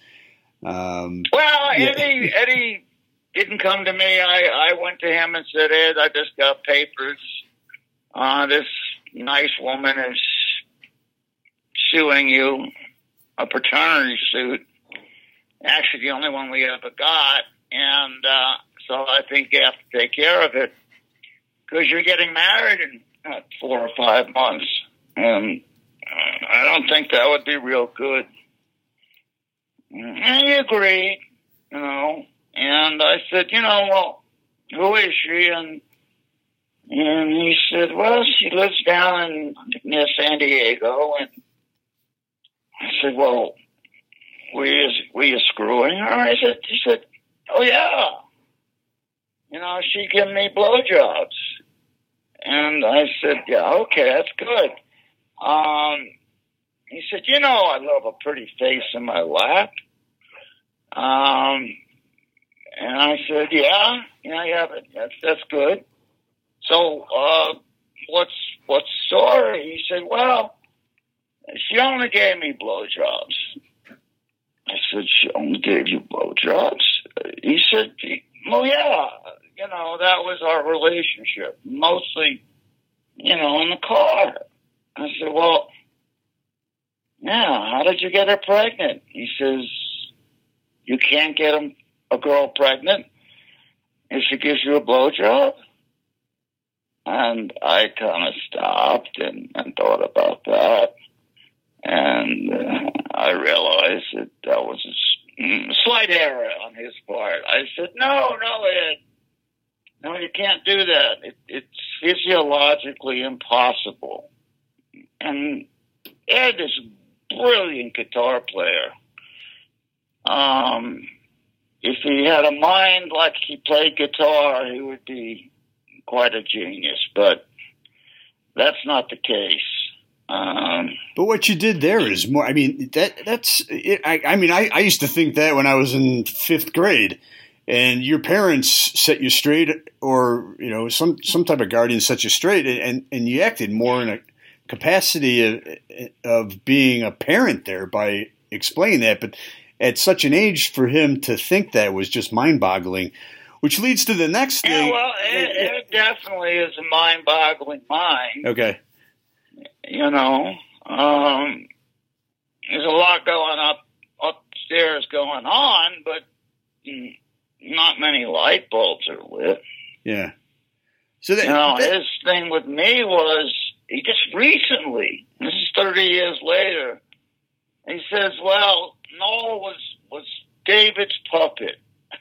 Eddie didn't come to me. I went to him and said, Ed, I just got papers. This nice woman is suing you, a paternity suit. Actually, the only one we ever got. And so I think you have to take care of it because you're getting married in 4 or 5 months. And I don't think that would be real good. And he agreed, you know. And I said, well, who is she? And he said, well, she lives down near San Diego. And I said, well, were you screwing her? He said, oh, yeah. She gave me blowjobs. And I said, yeah, okay, that's good. He said, I love a pretty face in my lap. And I said, yeah, but that's good. So, what's the story? He said, well, she only gave me blowjobs. I said, she only gave you blowjobs? He said, well, yeah, that was our relationship, mostly, in the car. I said, well, yeah, how did you get her pregnant? He says, you can't get a girl pregnant if she gives you a blowjob? And I kind of stopped and thought about that. And I realized that was a slight error on his part. I said, no, Ed. No, you can't do that. It's physiologically impossible. And Ed is a brilliant guitar player. If he had a mind like he played guitar, he would be quite a genius. But that's not the case. But what you did there is more. I mean, that's. I used to think that when I was in 5th grade, and your parents set you straight, or some type of guardian set you straight, and you acted more in a capacity of being a parent there by explaining that. But at such an age, for him to think that was just mind-boggling. Which leads to the next thing. Yeah, well, it definitely is a mind-boggling mind. Okay. There's a lot going upstairs going on, but not many light bulbs are lit. Yeah. So his thing with me was he just recently, this is 30 years later, he says, well, Noel was David's puppet.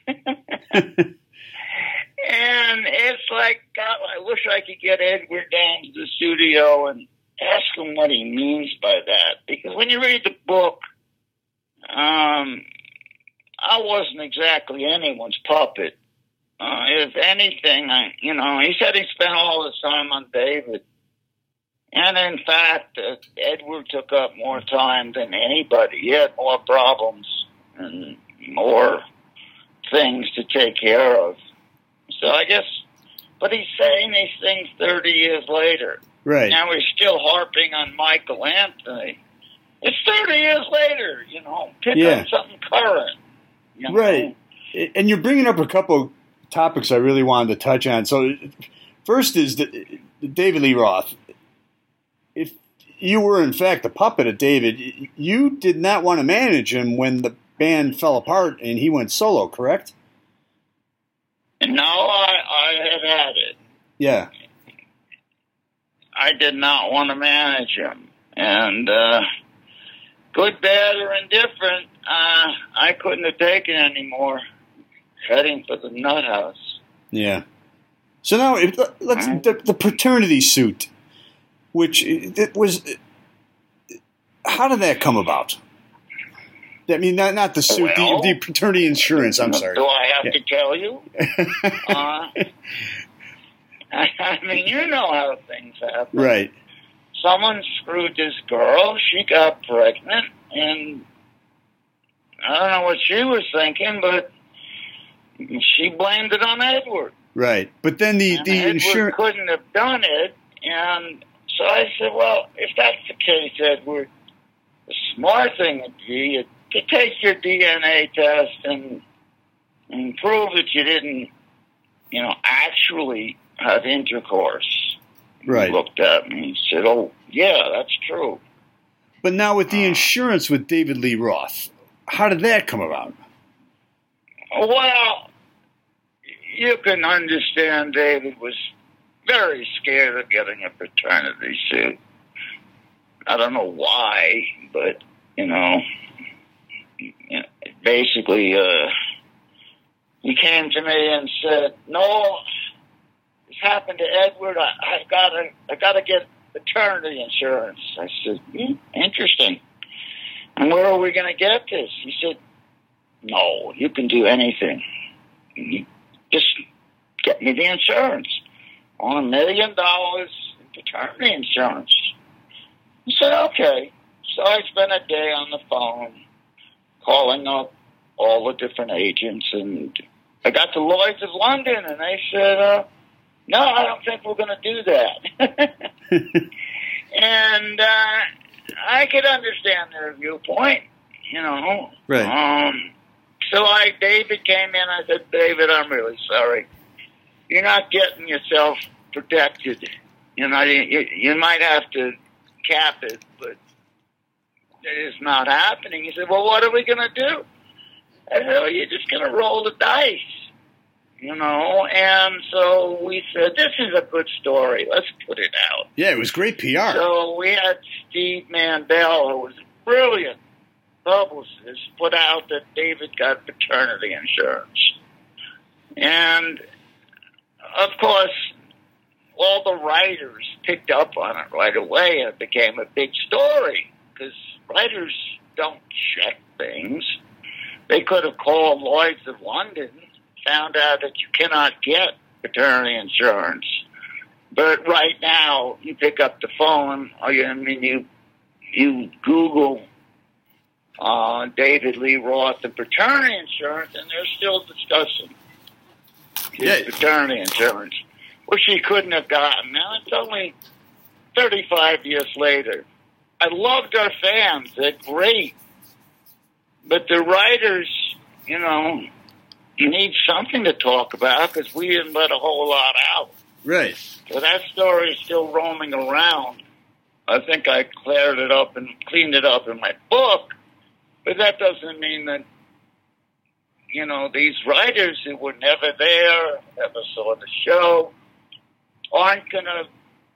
And it's like, God, I wish I could get Edward down to the studio and ask him what he means by that. Because when you read the book, I wasn't exactly anyone's puppet. If anything, he said he spent all his time on David. And in fact, Edward took up more time than anybody. He had more problems and more things to take care of. So I guess, but he's saying these things 30 years later. Right. Now we're still harping on Michael Anthony. It's 30 years later, Pick up something current. Right. And you're bringing up a couple topics I really wanted to touch on. So first is David Lee Roth. If you were, in fact, the puppet of David, you did not want to manage him when the band fell apart and he went solo, correct? No, I had it. Yeah. I did not want to manage him. And good, bad, or indifferent, I couldn't have taken anymore. Heading for the nut house. Yeah. So now, let's the paternity suit, which it was. How did that come about? I mean, not the suit, the paternity insurance. I'm sorry. Do I have to tell you? I mean, you know how things happen. Right. Someone screwed this girl. She got pregnant, and I don't know what she was thinking, but she blamed it on Edward. Right. But then the insurance couldn't have done it, and so I said, well, if that's the case, Edward, the smart thing would be to take your DNA test and prove that you didn't, actually have intercourse. Right. He looked at me and said, oh, yeah, that's true. But now with the insurance with David Lee Roth, how did that come about? Well, you can understand David was very scared of getting a paternity suit. I don't know why, but, basically, he came to me and said, no, this happened to Edward. I gotta get paternity insurance. I said, interesting. And where are we going to get this? He said, no, you can do anything. You just get me the insurance. On $1 million in paternity insurance. I said, okay. So I spent a day on the phone calling up all the different agents, and I got to Lloyd's of London, and they said, no, I don't think we're going to do that. And I could understand their viewpoint, Right. So David came in. I said, David, I'm really sorry. You're not getting yourself protected. You might have to cap it, but it is not happening. He said, well, what are we going to do? I said, well, you're just going to roll the dice. And so we said, this is a good story. Let's put it out. Yeah, it was great PR. So we had Steve Mandel, who was a brilliant publicist, put out that David got paternity insurance. And, of course, all the writers picked up on it right away, and it became a big story, because writers don't check things. They could have called Lloyd's of London, found out that you cannot get paternity insurance. But right now, you pick up the phone, you Google David Lee Roth and paternity insurance, and they're still discussing his paternity insurance, which he couldn't have gotten. Now, it's only 35 years later. I loved our fans. They're great. But the writers, you need something to talk about, because we didn't let a whole lot out. Right. So that story is still roaming around. I think I cleared it up and cleaned it up in my book, but that doesn't mean that, these writers who were never there, never saw the show, aren't going to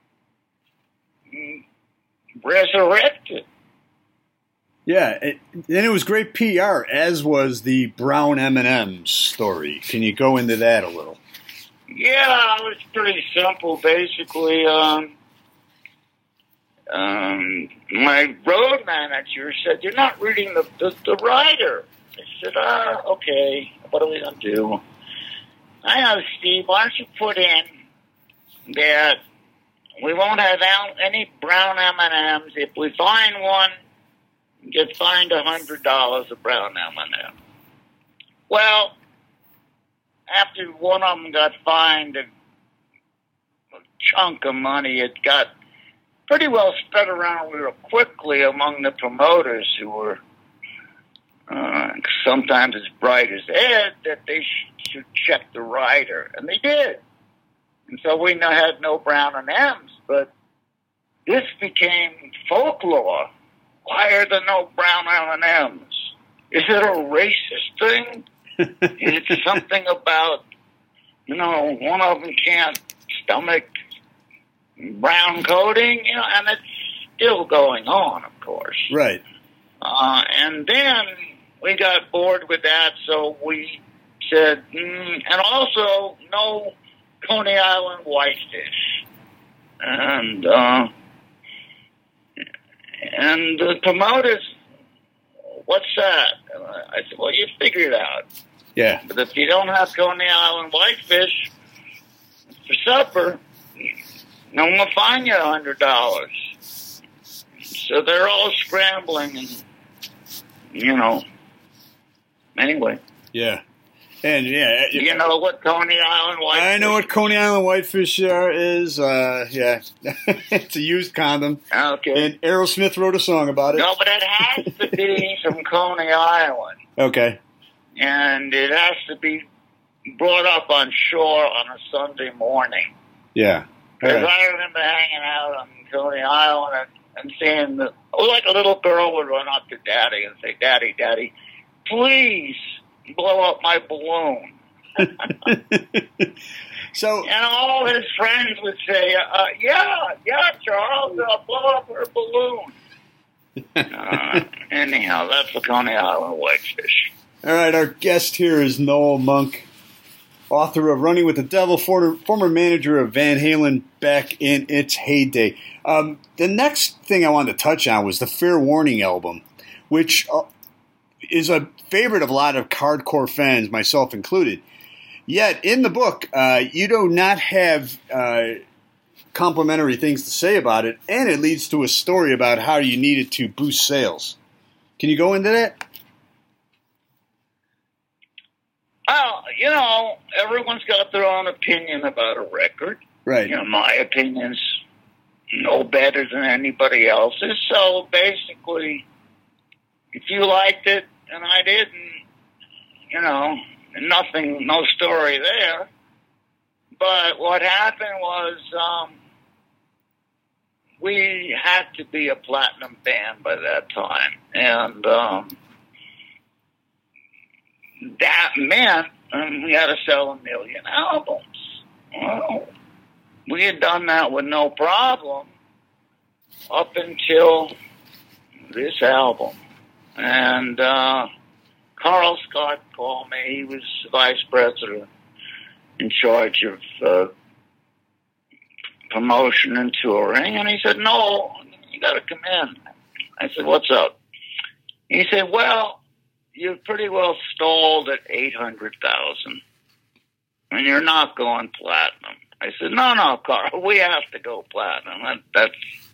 resurrect it. Yeah, and it was great PR, as was the Brown M&M's story. Can you go into that a little? Yeah, it was pretty simple. Basically, my road manager said, you're not reading the writer. I said, okay, what are we going to do? I know, Steve, why don't you put in that we won't have any brown M&Ms. If we find one, get fined $100 a brown M&M. Well, after one of them got fined a chunk of money, it got pretty well spread around real quickly among the promoters who were sometimes as bright as Ed that they should check the rider, and they did. And so we had no brown M&Ms, but this became folklore. Why are there no brown M&Ms? Is it a racist thing? Is it something about, one of them can't stomach brown coating? And it's still going on, of course. Right. And then we got bored with that, so we said, and also no Coney Island whitefish. And the promoters, what's that? I said, well, you figure it out. Yeah. But if you don't have Coney Island whitefish for supper, no one will fine you $100. So they're all scrambling and, anyway. Yeah. And, yeah. You know what Coney Island whitefish I know what Coney Island whitefish is. Yeah. It's a used condom. Okay. And Aerosmith wrote a song about it. No, but it has to be from Coney Island. Okay. And it has to be brought up on shore on a Sunday morning. Yeah. Because I remember hanging out on Coney Island and seeing like a little girl would run up to Daddy and say, Daddy, Daddy, please blow up my balloon. So, and all his friends would say, yeah, Charles, blow up her balloon. Anyhow, that's the Coney Island whitefish. All right, our guest here is Noel Monk, author of Running with the Devil, former manager of Van Halen back in its heyday. The next thing I wanted to touch on was the Fair Warning album, which is a favorite of a lot of hardcore fans, myself included. Yet, in the book, you do not have complimentary things to say about it, and it leads to a story about how you needed to boost sales. Can you go into that? Well, everyone's got their own opinion about a record. Right. My opinion's no better than anybody else's. So basically, if you liked it and I didn't, nothing, no story there. But what happened was we had to be a platinum band by that time. And that meant we had to sell 1 million albums. Well, we had done that with no problem up until this album. And Carl Scott called me. He was vice president in charge of promotion and touring. And he said, no, you got to come in. I said, what's up? He said, well, you've pretty well stalled at 800,000, and you're not going platinum. I said, no, Carl, we have to go platinum. That's.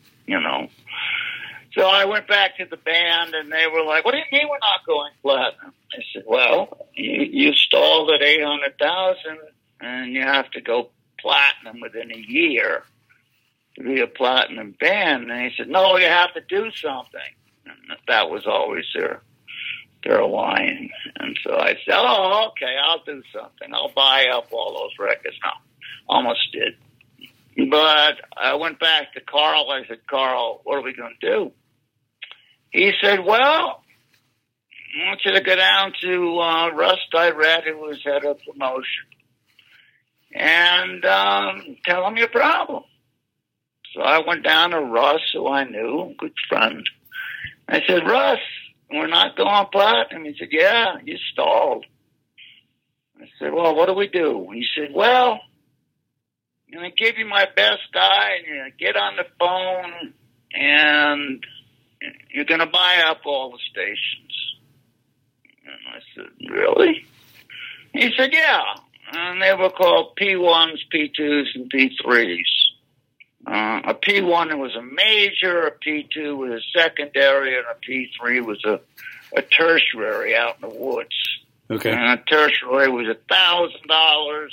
So I went back to the band, and they were like, what do you mean we're not going platinum? I said, well, you stalled at 800,000, and you have to go platinum within a year to be a platinum band. And he said, no, you have to do something. And that was always their line. And so I said, oh, okay, I'll do something. I'll buy up all those records. No, almost did. But I went back to Carl. I said, Carl, what are we going to do? He said, well, I want you to go down to Russ Tyrett, who was head of promotion, and tell him your problem. So I went down to Russ, who I knew, a good friend. I said, Russ, we're not going platinum. He said, yeah, you stalled. I said, well, what do we do? He said, well, I'm going to give you my best guy, and you're going to get on the phone, and you're going to buy up all the stations. And I said, really? He said, yeah. And they were called P1s, P2s, and P3s. A P1 was a major, a P2 was a secondary, and a P3 was a tertiary out in the woods. Okay. And a tertiary was $1,000.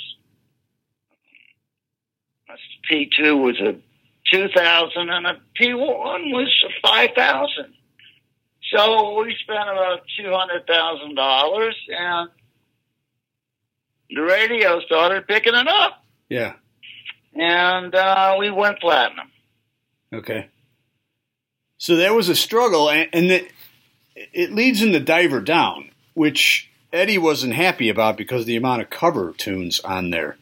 A P2 was a $2,000, and a P1 was $5,000. So we spent about $200,000, and the radio started picking it up. Yeah. And we went platinum. Okay. So that was a struggle, and it leads into Diver Down, which Eddie wasn't happy about because of the amount of cover tunes on there.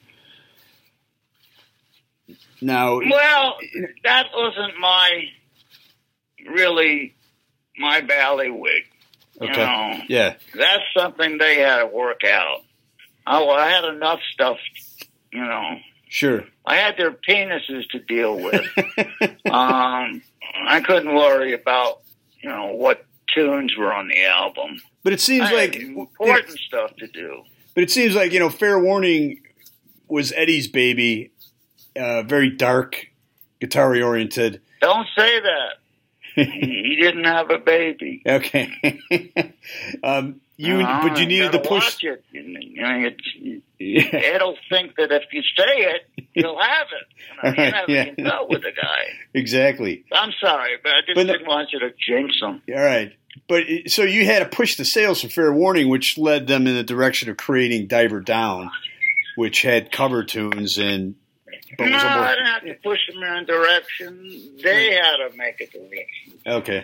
Now, well, that wasn't my ballywig. Okay. Yeah. That's something they had to work out. I had enough stuff, Sure. I had their penises to deal with. I couldn't worry about, what tunes were on the album. But it seems like important stuff to do. But it seems like, Fair Warning was Eddie's baby, very dark, guitar-oriented. Don't say that. He didn't have a baby. Okay. But you needed to push. Watch it. Ed'll think that if you say it, he'll have it. You never can tell with the guy. Exactly. I'm sorry, but I didn't want you to jinx him. All right. But so you had to push the sales for Fair Warning, which led them in the direction of creating Diver Down, which had cover tunes and. I didn't have to push them in a direction. They had to make a direction. Okay.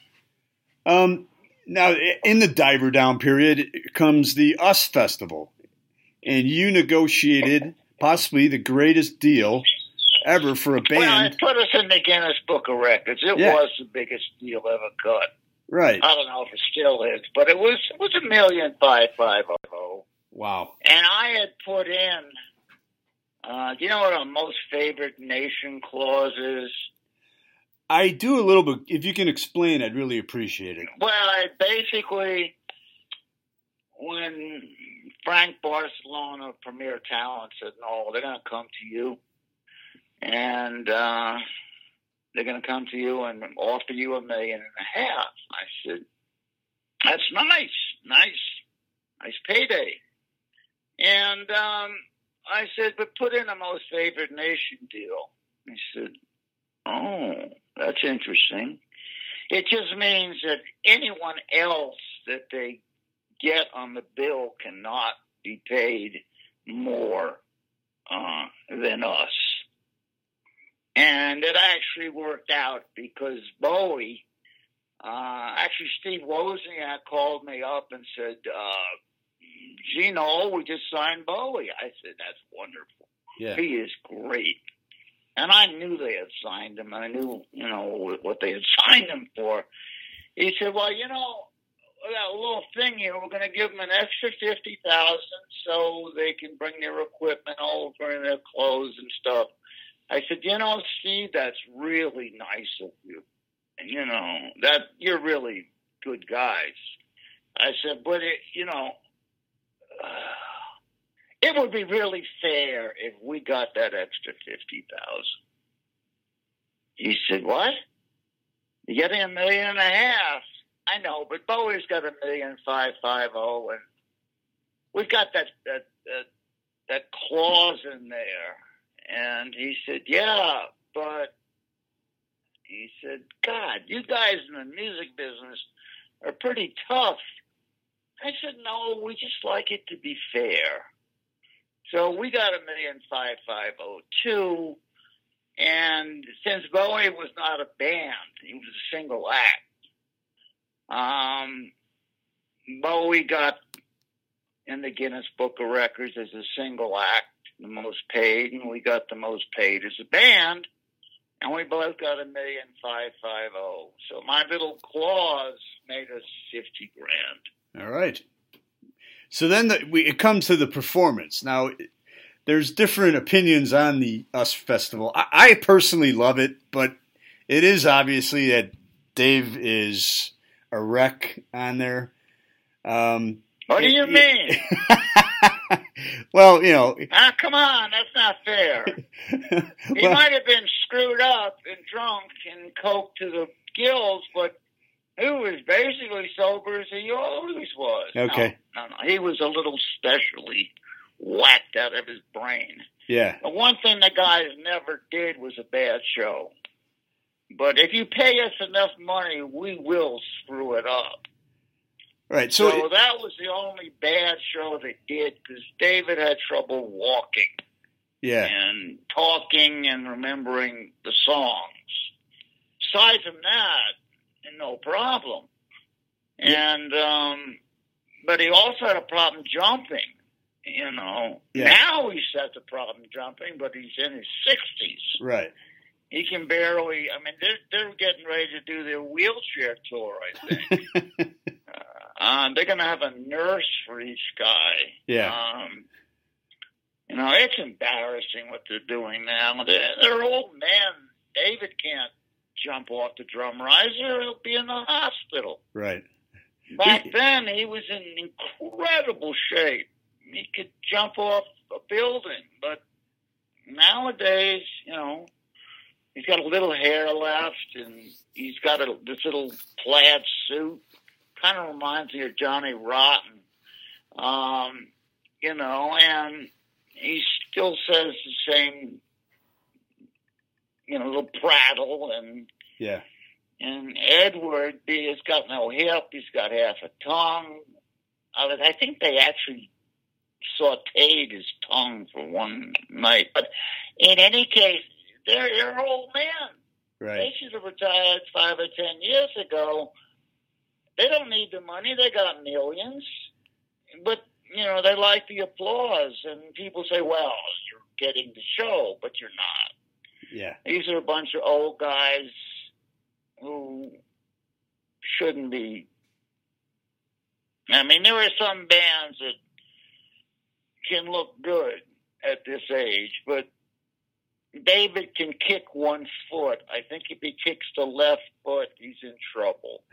Now, in the Diver Down period comes the US Festival, and you negotiated possibly the greatest deal ever for a band. Well, it put us in the Guinness Book of Records. It was the biggest deal ever cut. Right. I don't know if it still is, but it was $1,550,000. Wow. And I had put in. Do you know what a most favored nation clause is? I do a little bit. If you can explain, I'd really appreciate it. Well, basically, when Frank Barcelona of Premier Talent said, no, they're going to come to you, and they're going to come to you and offer you $1.5 million. I said, that's nice payday. And I said, but put in a most favored nation deal. He said, oh, that's interesting. It just means that anyone else that they get on the bill cannot be paid more than us. And it actually worked out because Bowie, actually Steve Wozniak called me up and said, Gino, we just signed Bowie. I said, that's wonderful. Yeah. He is great. And I knew they had signed him. I knew, what they had signed him for. He said, well, we got a little thing here. We're going to give them an extra $50,000 so they can bring their equipment over and their clothes and stuff. I said, Steve, that's really nice of you. And, that you're really good guys. I said, but it would be really fair if we got that extra $50,000. He said, what? You're getting $1.5 million? I know, but Bowie's got $1,550,000, and we've got that clause in there. And he said, yeah, but he said, God, you guys in the music business are pretty tough. I said, no, we just like it to be fair. So we got $1,550,000 too. And since Bowie was not a band, he was a single act. Bowie got in the Guinness Book of Records as a single act, the most paid, and we got the most paid as a band. And we both got $1,550,000. So my little clause made us $50,000. All right. So then it comes to the performance. Now, there's different opinions on the US Festival. I personally love it, but it is obviously that Dave is a wreck on there. What do you mean? Well, you know. Ah, come on, that's not fair. He might have been screwed up and drunk and coked to the gills, but he was basically sober as he always was. Okay. No, he was a little specially whacked out of his brain. Yeah. The one thing the guys never did was a bad show. But if you pay us enough money, we will screw it up. Right. So that was the only bad show they did, because David had trouble walking. Yeah. And talking and remembering the songs. Aside from that, no problem. And but he also had a problem jumping. You know, Now he's got the problem jumping, but he's in his 60s. Right. He can barely. I mean, they're getting ready to do their wheelchair tour, I think. They're going to have a nurse for each guy. Yeah. You know, it's embarrassing what they're doing now. They're old men. David can't jump off the drum riser. He'll be in the hospital. Right. Back then, he was in incredible shape. He could jump off a building, but nowadays, you know, he's got a little hair left, and he's got this little plaid suit. Kind of reminds me of Johnny Rotten, you know, and he still says the same, you know, little prattle, and yeah. And Edward, he's got no hip, he's got half a tongue. I think they actually sauteed his tongue for one night. But in any case, they're old men. Right. They should have retired 5 or 10 years ago. They don't need the money. They got millions. But, you know, they like the applause. And people say, well, you're getting the show, but you're not. Yeah. These are a bunch of old guys who shouldn't be. I mean, there are some bands that can look good at this age, but David can kick one foot. I think if he kicks the left foot, he's in trouble.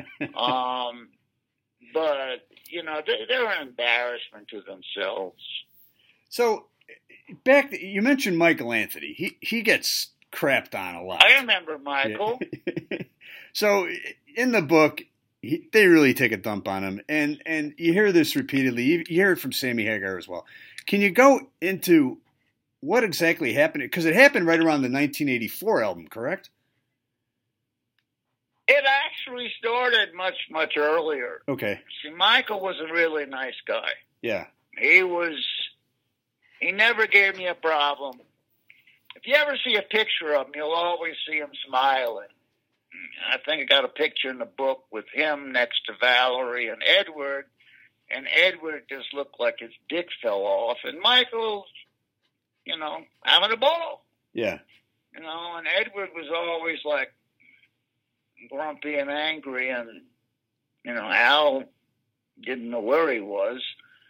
But, you know, they're an embarrassment to themselves. So, you mentioned Michael Anthony. He gets crapped on a lot. I remember Michael. Yeah. So, in the book, they really take a dump on him. And you hear this repeatedly. You hear it from Sammy Hagar as well. Can you go into what exactly happened? Because it happened right around the 1984 album, correct? It actually started much, much earlier. Okay. See, Michael was a really nice guy. Yeah. He never gave me a problem. If you ever see a picture of him, you'll always see him smiling. I think I got a picture in the book with him next to Valerie and Edward just looked like his dick fell off. And Michael's, you know, having a ball. Yeah. You know, and Edward was always like grumpy and angry, and, you know, Al didn't know where he was.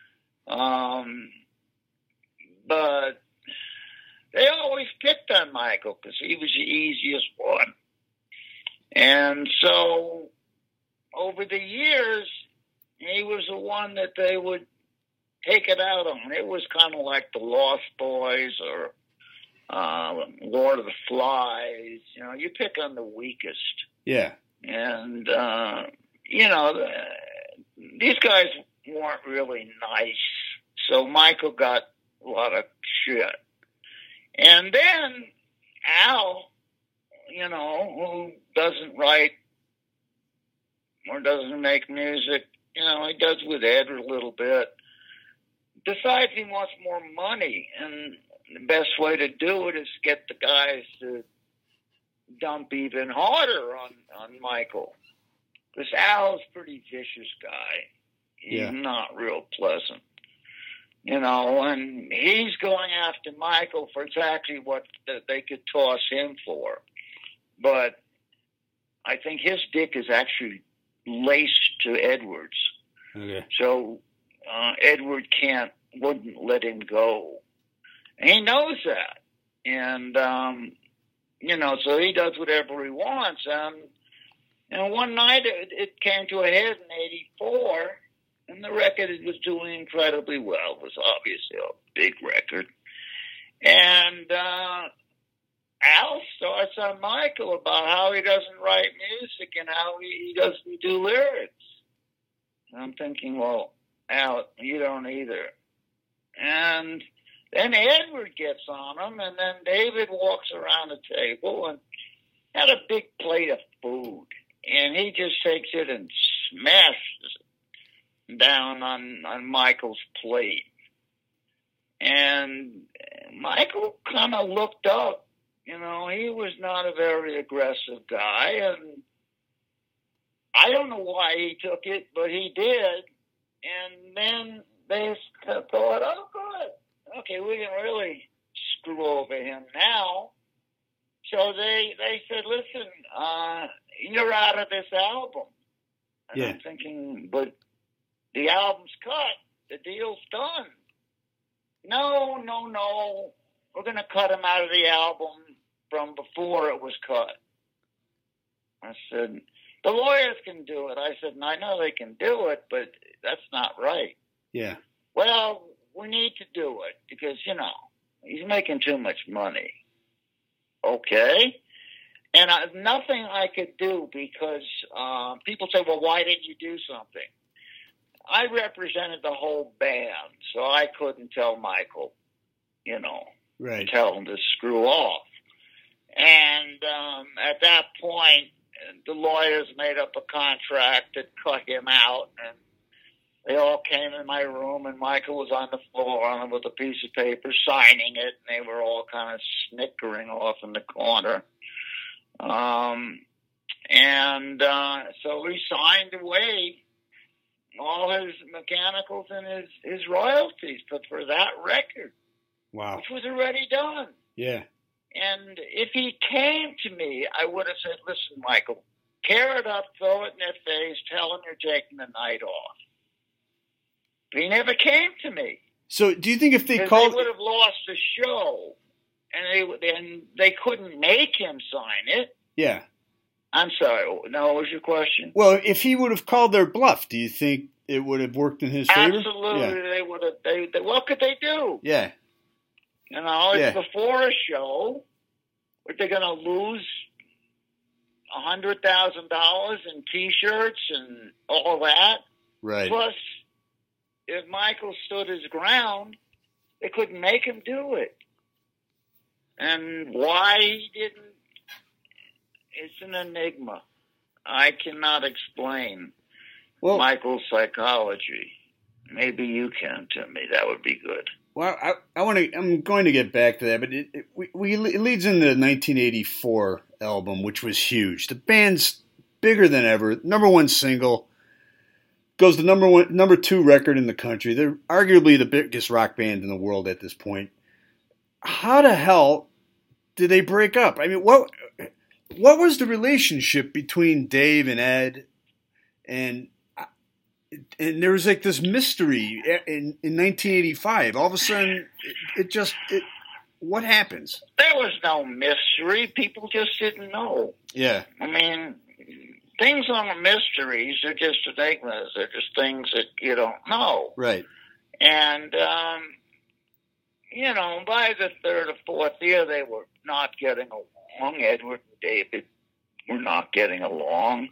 But they always picked on Michael because he was the easiest one. And so over the years, he was the one that they would take it out on. It was kind of like the Lost Boys or Lord of the Flies. You know, you pick on the weakest. Yeah. And, you know, these guys weren't really nice. So Michael got a lot of shit. And then Al, you know, who doesn't write or doesn't make music, you know, he does with Ed a little bit, decides he wants more money. And the best way to do it is get the guys to dump even harder on Michael. Because Al's a pretty vicious guy. He's not real pleasant. You know, and he's going after Michael for exactly what they could toss him for. But I think his dick is actually laced to Edward's. Okay. So Edward wouldn't let him go. And he knows that. And, you know, so he does whatever he wants. And one night it came to a head in 84, and the record was doing incredibly well. It was obviously a big record. And Al starts on Michael about how he doesn't write music and how he doesn't do lyrics. And I'm thinking, well, Al, you don't either. And then Edward gets on him, and then David walks around the table and had a big plate of food. And he just takes it and smashes it down on Michael's plate. And Michael kind of looked up. You know, he was not a very aggressive guy, and I don't know why he took it, but he did. And then they thought, oh, good. Okay, we can really screw over him now. So they said, listen, you're out of this album. And I'm thinking, but the album's cut. The deal's done. No. We're going to cut him out of the album from before it was cut. I said, the lawyers can do it. I said, I know they can do it, but that's not right. Yeah. Well, we need to do it because, you know, he's making too much money. Okay. And nothing I could do because people say, well, why didn't you do something? I represented the whole band, so I couldn't tell Michael, you know, tell him to screw off. And at that point, the lawyers made up a contract that cut him out, and they all came in my room, and Michael was on the floor with a piece of paper signing it, and they were all kind of snickering off in the corner. So he signed away all his mechanicals and his royalties for that record. Wow. Which was already done. Yeah. And if he came to me, I would have said, listen, Michael, tear it up, throw it in their face, tell them you're taking the night off. But he never came to me. So do you think if they called... They would have lost the show, and they couldn't make him sign it. Yeah. I'm sorry. No, what was your question? Well, if he would have called their bluff, do you think it would have worked in his favor? Absolutely. Yeah. They would have. What could they do? Yeah. You know, it's before a show. Were they going to lose $100,000 in T-shirts and all that? Right. Plus, if Michael stood his ground, they couldn't make him do it. And why he didn't, it's an enigma. I cannot explain Michael's psychology. Maybe you can, Timmy. That would be good. Well, I'm going to get back to that, but it leads into the 1984 album, which was huge. The band's bigger than ever. #1 single, goes to number 2 record in the country. They're arguably the biggest rock band in the world at this point. How the hell did they break up? I mean, what was the relationship between Dave and Ed? And there was like this mystery in 1985. All of a sudden, what happens? There was no mystery. People just didn't know. Yeah. I mean, things aren't mysteries. They're just enigmas. They're just things that you don't know. Right. And, you know, by the 3rd or 4th year, they were not getting along. Edward and David were not getting along.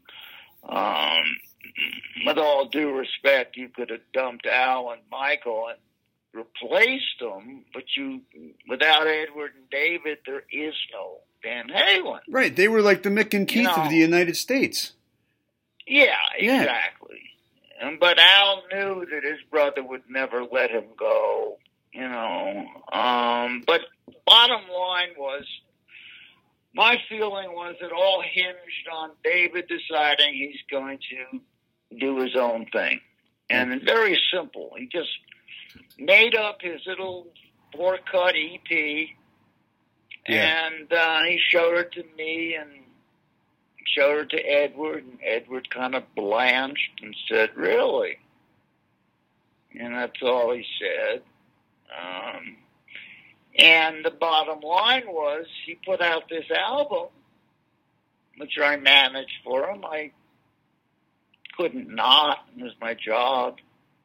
With all due respect, you could have dumped Al and Michael and replaced them, but without Edward and David, there is no Van Halen. Right, they were like the Mick and Keith of the United States. Yeah, exactly. But Al knew that his brother would never let him go, you know. But bottom line was, my feeling was it all hinged on David deciding he's going to do his own thing. And it's very simple. He just made up his little 4-cut EP, and he showed it to me and showed it to Edward, and Edward kind of blanched and said, really? And that's all he said. And the bottom line was he put out this album, which I managed for him. I couldn't not. It was my job.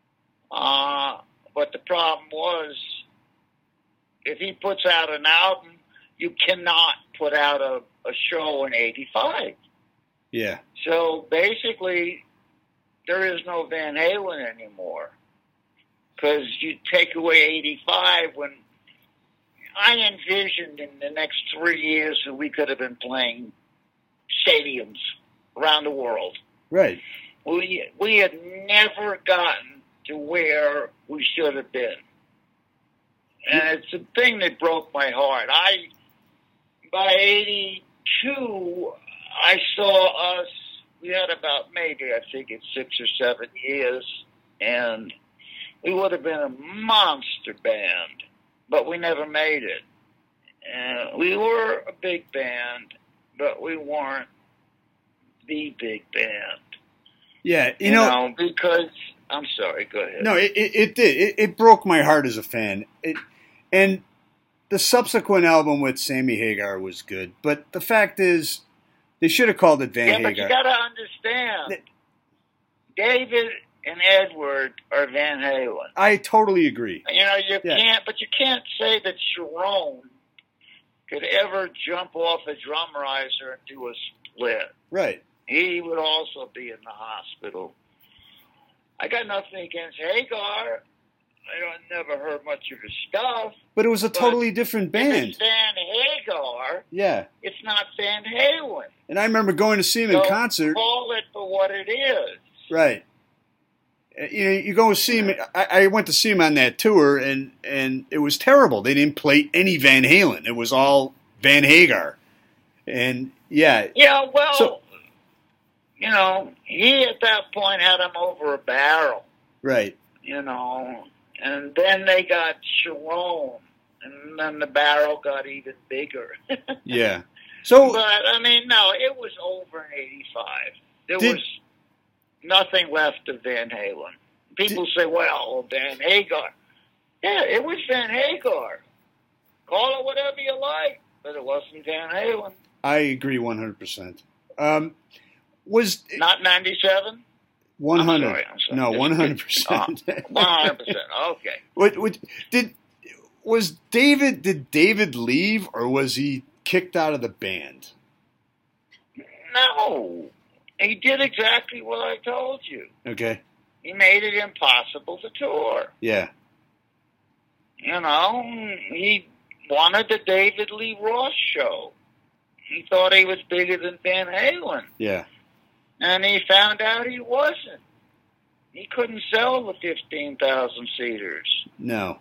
But the problem was, if he puts out an album, you cannot put out a show in 85. Yeah. So basically, there is no Van Halen anymore. Because you take away 85 when I envisioned in the next 3 years that we could have been playing stadiums around the world. Right. We had never gotten to where we should have been. And it's a thing that broke my heart. By 82, I saw us, we had about maybe, I think it's 6 or 7 years, and we would have been a monster band, but we never made it. We were a big band, but we weren't the big band. Yeah, you know, because, I'm sorry, go ahead. No, it did. It broke my heart as a fan. And the subsequent album with Sammy Hagar was good, but the fact is, they should have called it Van Hagar. Yeah, but you got to understand, David and Edward are Van Halen. I totally agree. You can't say that Sharon could ever jump off a drum riser and do a split. Right. He would also be in the hospital. I got nothing against Hagar. I never heard much of his stuff. But it was a totally different band. If it's Van Hagar, yeah, it's not Van Halen. And I remember going to see him in concert. Call it for what it is. Right. You go see him. I went to see him on that tour, and it was terrible. They didn't play any Van Halen. It was all Van Hagar. And yeah. Yeah, well, he at that point had him over a barrel. Right. And then they got Sharon, and then the barrel got even bigger. Yeah. So, but no, it was over in '85. There was nothing left of Van Halen. People say, "Well, Van Hagar." Yeah, it was Van Hagar. Call it whatever you like, but it wasn't Van Halen. I agree 100%. Was not 97? 100. I'm sorry. No, 100%. 100%. Okay. Did David leave, or was he kicked out of the band? No. He did exactly what I told you. Okay. He made it impossible to tour. Yeah. He wanted the David Lee Roth show. He thought he was bigger than Van Halen. Yeah. And he found out he wasn't. He couldn't sell the 15,000 seaters. No.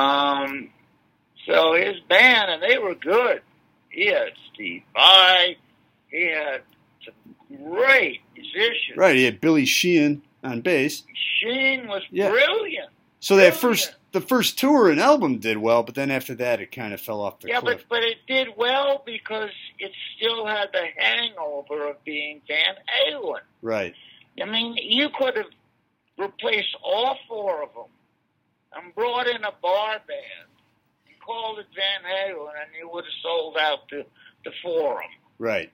So his band, and they were good. He had Steve Vai. He had some great musicians. Right, he had Billy Sheehan on bass. Sheehan was brilliant. So the first tour and album did well, but then after that it kind of fell off the cliff. But it did well because it still had the hangover of being Van Halen. Right. You could have replaced all four of them and brought in a bar band and called it Van Halen, and you would have sold out the Forum. Right.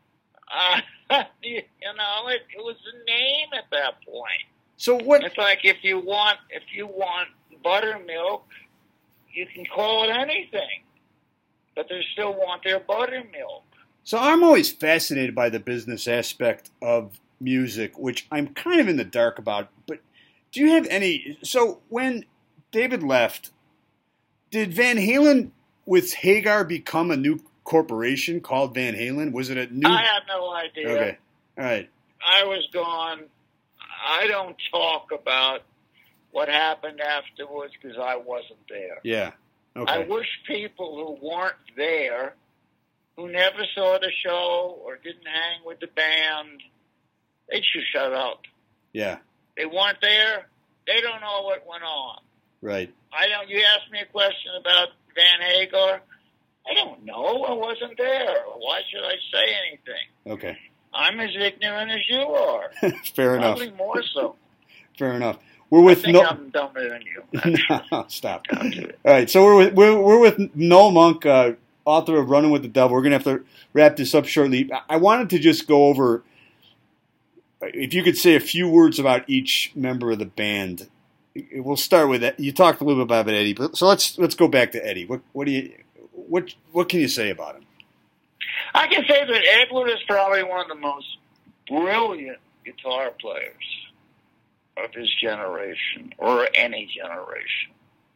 It was a name at that point. So what? It's like if you want buttermilk, you can call it anything, but they still want their buttermilk. So I'm always fascinated by the business aspect of music, which I'm kind of in the dark about. But do you have any? So when David left, did Van Halen with Hagar become a new corporation called Van Halen? Was it a new? I have no idea. Okay, all right. I was gone. I don't talk about what happened afterwards because I wasn't there. Yeah. Okay. I wish people who weren't there, who never saw the show or didn't hang with the band, they should shut up. Yeah. They weren't there. They don't know what went on. Right. You asked me a question about Van Hagar. I don't know. I wasn't there. Why should I say anything? Okay. I'm as ignorant as you are. Fair enough. Probably more so. Fair enough. We're with I'm dumber than you. No, stop. All right, so we're with Noel Monk, author of Running with the Devil. We're gonna have to wrap this up shortly. I wanted to just go over, if you could say a few words about each member of the band, we'll start with that. You talked a little bit about Eddie, so let's go back to Eddie. What can you say about him? I can say that Edward is probably one of the most brilliant guitar players of his generation, or any generation.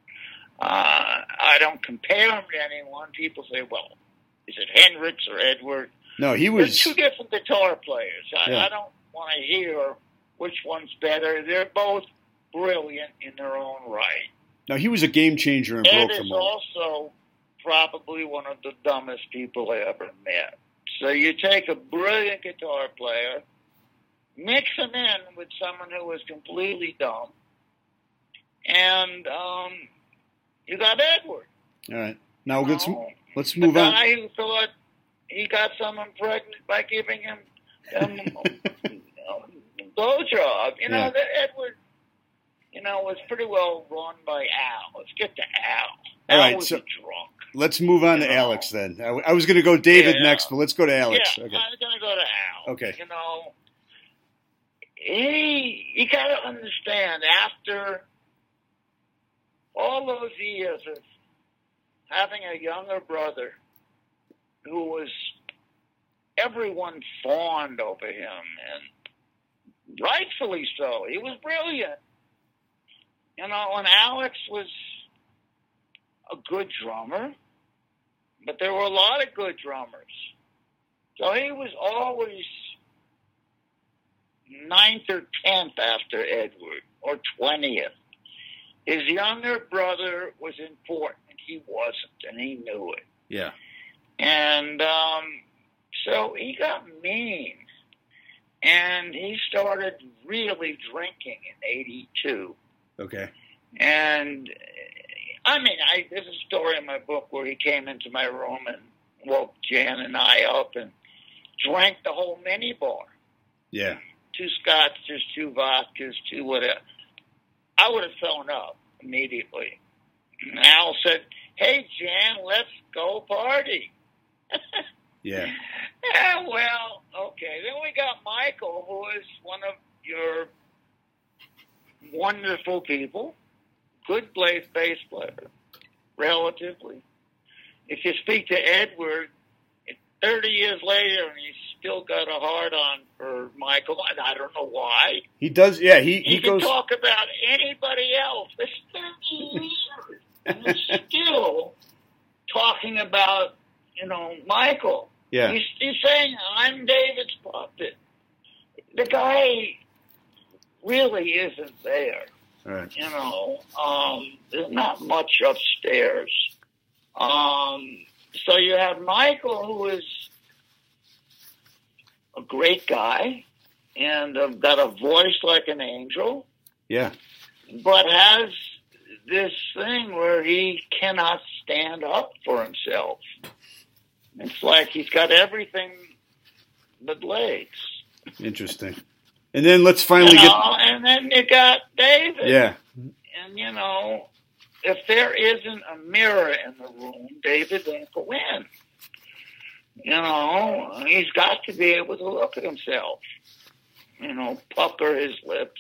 I don't compare him to anyone. People say, well, is it Hendrix or Edward? No, he was... They're two different guitar players. I don't want to hear which one's better. They're both brilliant in their own right. No, he was a game changer in Ed both of is them. also probably one of the dumbest people I ever met. So you take a brilliant guitar player, mix him in with someone who was completely dumb, and you got Edward. All right. Now let's move on. The guy who thought he got someone pregnant by giving him a blowjob. That Edward, was pretty well run by Al. Let's get to Al. All right, Al was so a drunk. let's move on to Alex then. I was going to go David Yeah. next, but let's go to Alex. Yeah, Okay. I'm going to go to Al. Okay. You got to understand, after all those years of having a younger brother who was everyone fawned over him, and rightfully so. He was brilliant. And Alex was a good drummer, but there were a lot of good drummers. So he was always 9th or 10th after Edward, or 20th. His younger brother was important. He wasn't, and he knew it. Yeah. And so he got mean, and he started really drinking in 82. Okay. And, there's a story in my book where he came into my room and woke Jan and I up and drank the whole minibar. Yeah. 2 scotches, 2 vodkas, 2 whatever. I would have thrown up immediately. And Al said, hey, Jan, let's go party. Yeah. Well, okay. Then we got Michael, who is one of your wonderful people. Good bass player, relatively. If you speak to Edward, 30 years later, and he's still got a hard-on for Michael. I don't know why. He does, yeah. He can goes... talk about anybody else. It's 30 years, and he's still talking about, Michael. Yeah. He's saying, I'm David's puppet. The guy really isn't there. All right. There's not much upstairs. So you have Michael, who is a great guy and got a voice like an angel. Yeah. But has this thing where he cannot stand up for himself. It's like he's got everything but legs. Interesting. And then let's finally get... And then you got David. Yeah. And, if there isn't a mirror in the room, David won't go in. He's got to be able to look at himself. Pucker his lips.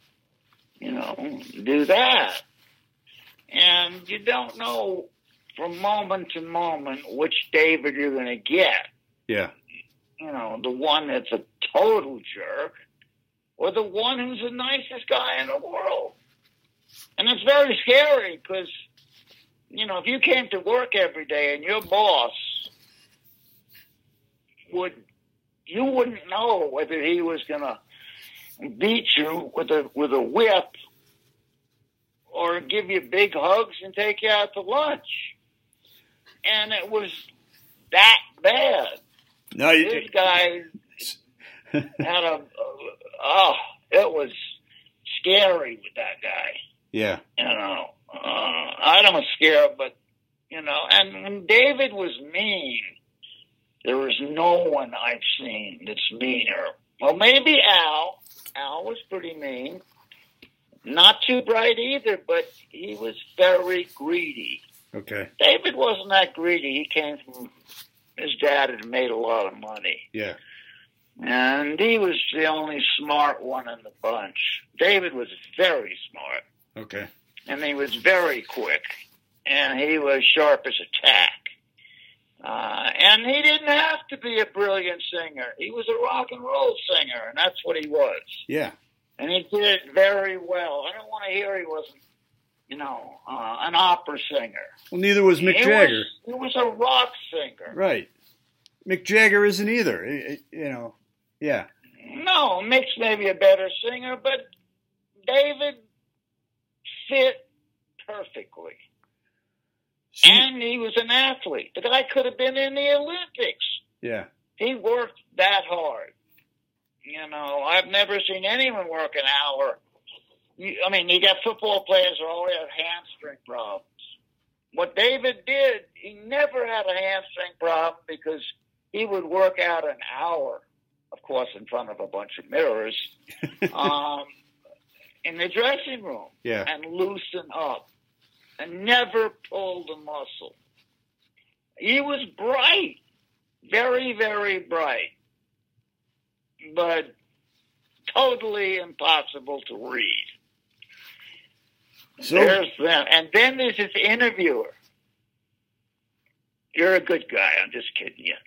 Do that. And you don't know from moment to moment which David you're going to get. Yeah. The one that's a total jerk, or the one who's the nicest guy in the world. And it's very scary because, if you came to work every day and your boss you wouldn't know whether he was going to beat you with a whip or give you big hugs and take you out to lunch. And it was that bad. No, this guy had it was scary with that guy. Yeah. I don't scare, but, and when David was mean, there was no one I've seen that's meaner. Well, maybe Al. Al was pretty mean. Not too bright either, but he was very greedy. Okay. David wasn't that greedy. He came from his dad had made a lot of money. Yeah. And he was the only smart one in the bunch. David was very smart. Okay. And he was very quick, and he was sharp as a tack. And he didn't have to be a brilliant singer. He was a rock and roll singer, and that's what he was. Yeah. And he did it very well. I don't want to hear he wasn't, an opera singer. Well, neither was Mick Jagger. He was a rock singer. Right. Mick Jagger isn't either. Yeah. No, Mick's maybe a better singer, but David fit perfectly. And he was an athlete. The guy could have been in the Olympics. Yeah. He worked that hard. I've never seen anyone work an hour. You got football players who always have hamstring problems. What David did, he never had a hamstring problem because he would work out an hour, of course, in front of a bunch of mirrors, in the dressing room, and loosen up, and never pulled a muscle. He was bright, very, very bright, but totally impossible to read. So, there's them. And then there's his interviewer. You're a good guy. I'm just kidding you.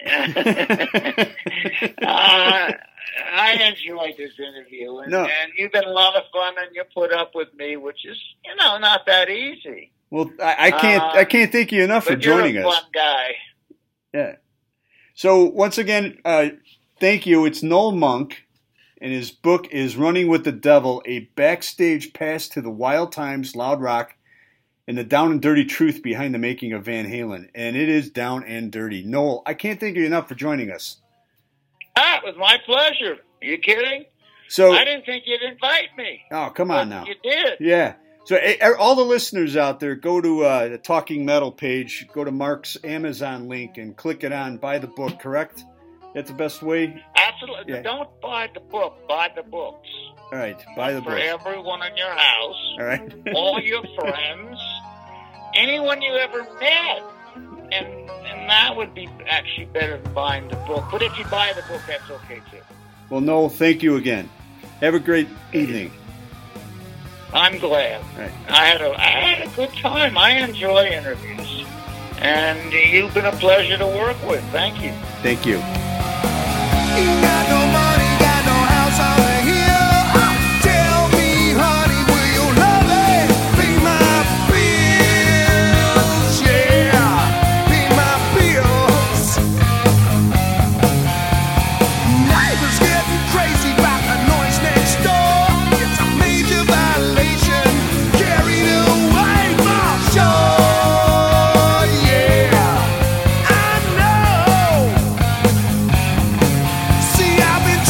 I enjoyed this interview. And you've been a lot of fun, and you put up with me, which is, not that easy. Well, I can't thank you enough for joining us. You're a fun guy. Yeah. So, once again, thank you. It's Noel Monk, and his book is Running with the Devil, a backstage pass to the wild times, loud rock, and the down and dirty truth behind the making of Van Halen. And it is down and dirty. Noel, I can't thank you enough for joining us. It was my pleasure. Are you kidding? So I didn't think you'd invite me. Oh, come on now. You did. Yeah. So all the listeners out there, go to the Talking Metal page, go to Mark's Amazon link and click it on, buy the book, correct? That's the best way? Absolutely. Yeah. Don't buy the book. Buy the books. All right. Buy the book. For everyone in your house. All right. All your friends. Anyone you ever met. And that would be actually better than buying the book. But if you buy the book, that's okay too. Well, Noel, thank you again. Have a great evening. I'm glad. Right. I had a good time. I enjoy interviews. And you've been a pleasure to work with. Thank you. Thank you. You got no money, got no house on the hill. Tell me, honey, will you love me? Pay my bills, yeah. Pay my bills. Neighbors getting crazy about the noise next door. It's a major violation. Carried away from shore, yeah. I know. See, I've been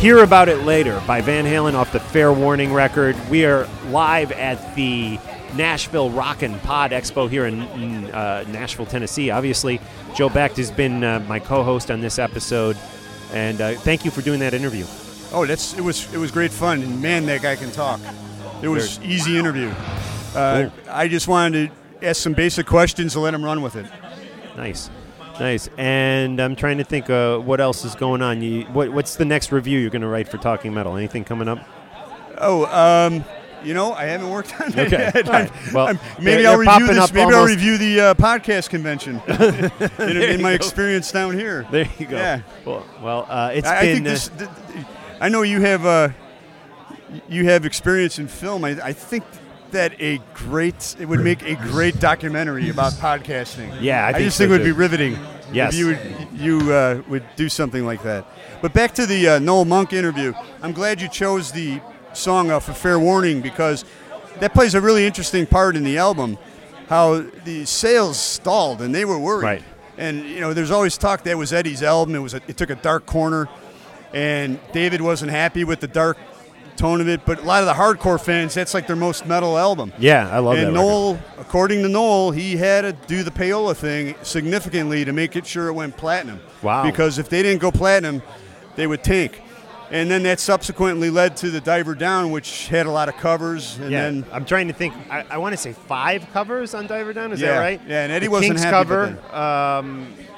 Hear About It Later by Van Halen off the Fair Warning record. We are live at the Nashville Rockin' Pod Expo here in Nashville, Tennessee. Obviously, Joe Becht has been my co-host on this episode, and thank you for doing that interview. Oh, it was great fun, and man, that guy can talk. It was easy interview. Cool. I just wanted to ask some basic questions to let him run with it. Nice. And I'm trying to think what else is going on. What's the next review you're going to write for Talking Metal? Anything coming up? Oh, I haven't worked on it yet. Right. Well, maybe I'll review this. Maybe I'll almost. review the podcast convention in my experience down here. There you go. Yeah. Well, it's I been. think I know you have experience in film. I think that it would make a great documentary about podcasting. Yeah, I just so think it would too. be riveting. Yes. If you would do something like that. But back to the Noel Monk interview. I'm glad you chose the song off of Fair Warning, because that plays a really interesting part in the album. How the sales stalled and they were worried. Right. And there's always talk that was Eddie's album. It took a dark corner, and David wasn't happy with the dark tone of it. But a lot of the hardcore fans, that's like their most metal album. Yeah, I love that. And Noel, according to Noel, he had to do the payola thing significantly to make it sure it went platinum. Wow. Because if they didn't go platinum, they would tank. And then that subsequently led to the Diver Down, which had a lot of covers. And then I'm trying to think. I want to say 5 covers on Diver Down. Is that right? Yeah, and Eddie the wasn't Kinks happy cover.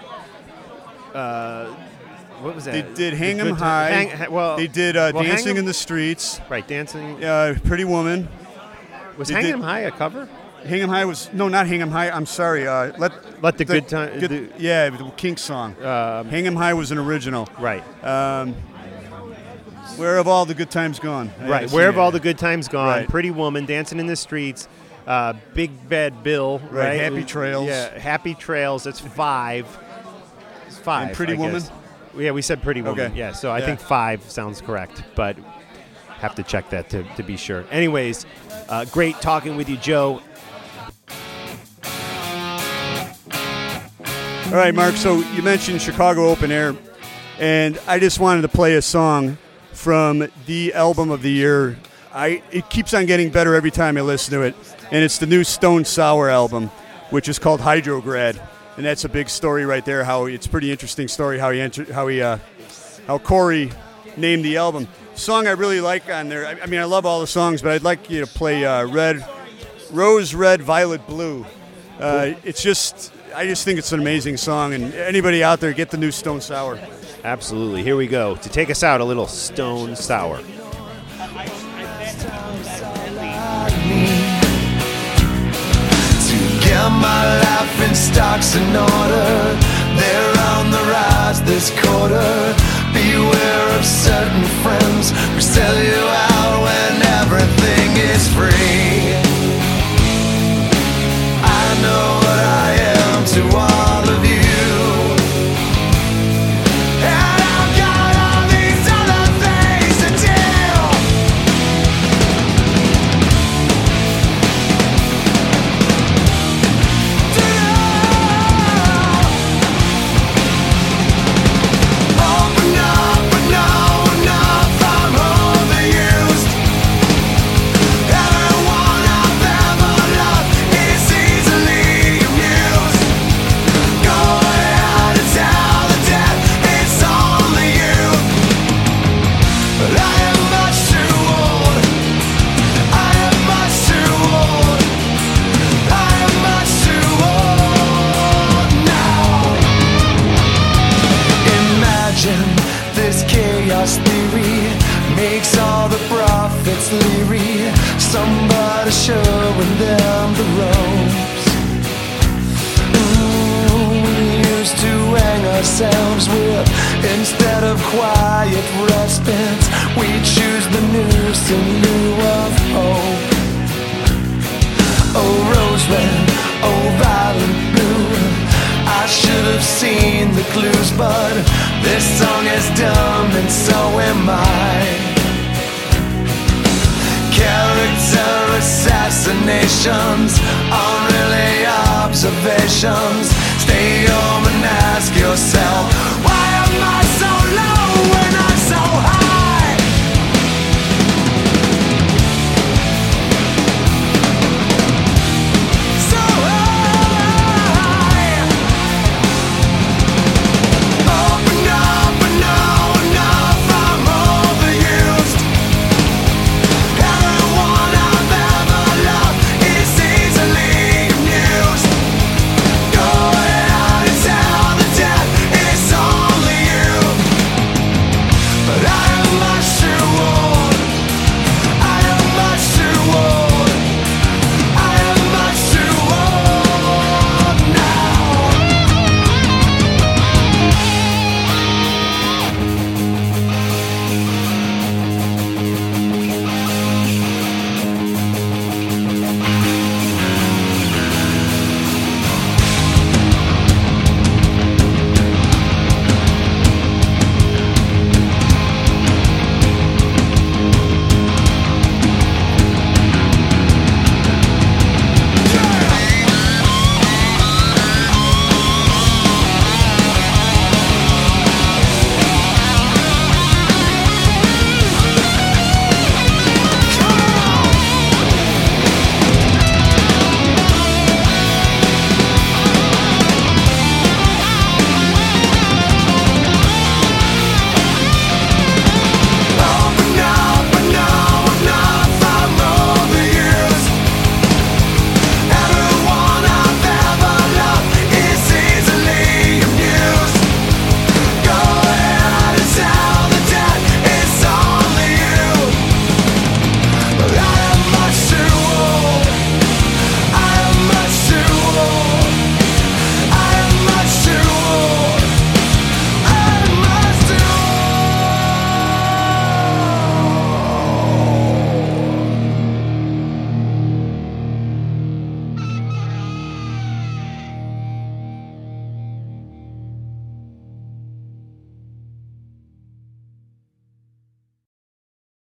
What was that? They did Hang 'Em Good High. They did Dancing Hang 'Em- in the Streets. Right, Dancing. Pretty Woman. Was They Hang did- 'Em High a cover? Hang 'Em High was not Hang 'Em High. I'm sorry. Let the Good Time. The Kinks song. Hang 'Em High was an original. Right. Where have all the good times gone? Right. Where have all the good times gone? Right. Pretty Woman, Dancing in the Streets, Big Bad Bill. Right, Happy Trails. Yeah, Happy Trails. That's 5. It's 5. And Pretty I Woman? guess. Yeah, we said Pretty Woman. Okay. Yeah, so I Yeah. think 5 sounds correct, but have to check that to be sure. Anyways, great talking with you, Joe. All right, Mark, so you mentioned Chicago Open Air, and I just wanted to play a song from the album of the year. It keeps on getting better every time I listen to it, and it's the new Stone Sour album, which is called Hydrograd, and that's a big story right there. It's a pretty interesting story how Corey named the album. Song I really like on there. I mean, I love all the songs, but I'd like you to play Rose Red Violet Blue. I just think it's an amazing song, and anybody out there, get the new Stone Sour. Absolutely. Here we go. To take us out, a little Stone Sour. Get my life in stocks in order. They're on the rise this quarter. Beware of certain friends who sell you out when everything is free. I know what I am to all of you. And I've got all these other things to do. Open up, but no enough. I'm overused. Everyone I've ever loved is easily amused. Go ahead and tell the dead it's only you. But I am much too old. I am much too old. I am much too old now. Imagine this chaos theory makes all the prophets leery. Somebody showing them the ropes. We used to hang ourselves with, instead of quiet respite, we choose the noose in lieu of hope. Oh, rose red, oh, violet blue. I should have seen the clues, but this song is dumb and so am I. Character assassinations aren't really observations. Stay home and ask yourself, why am I so low?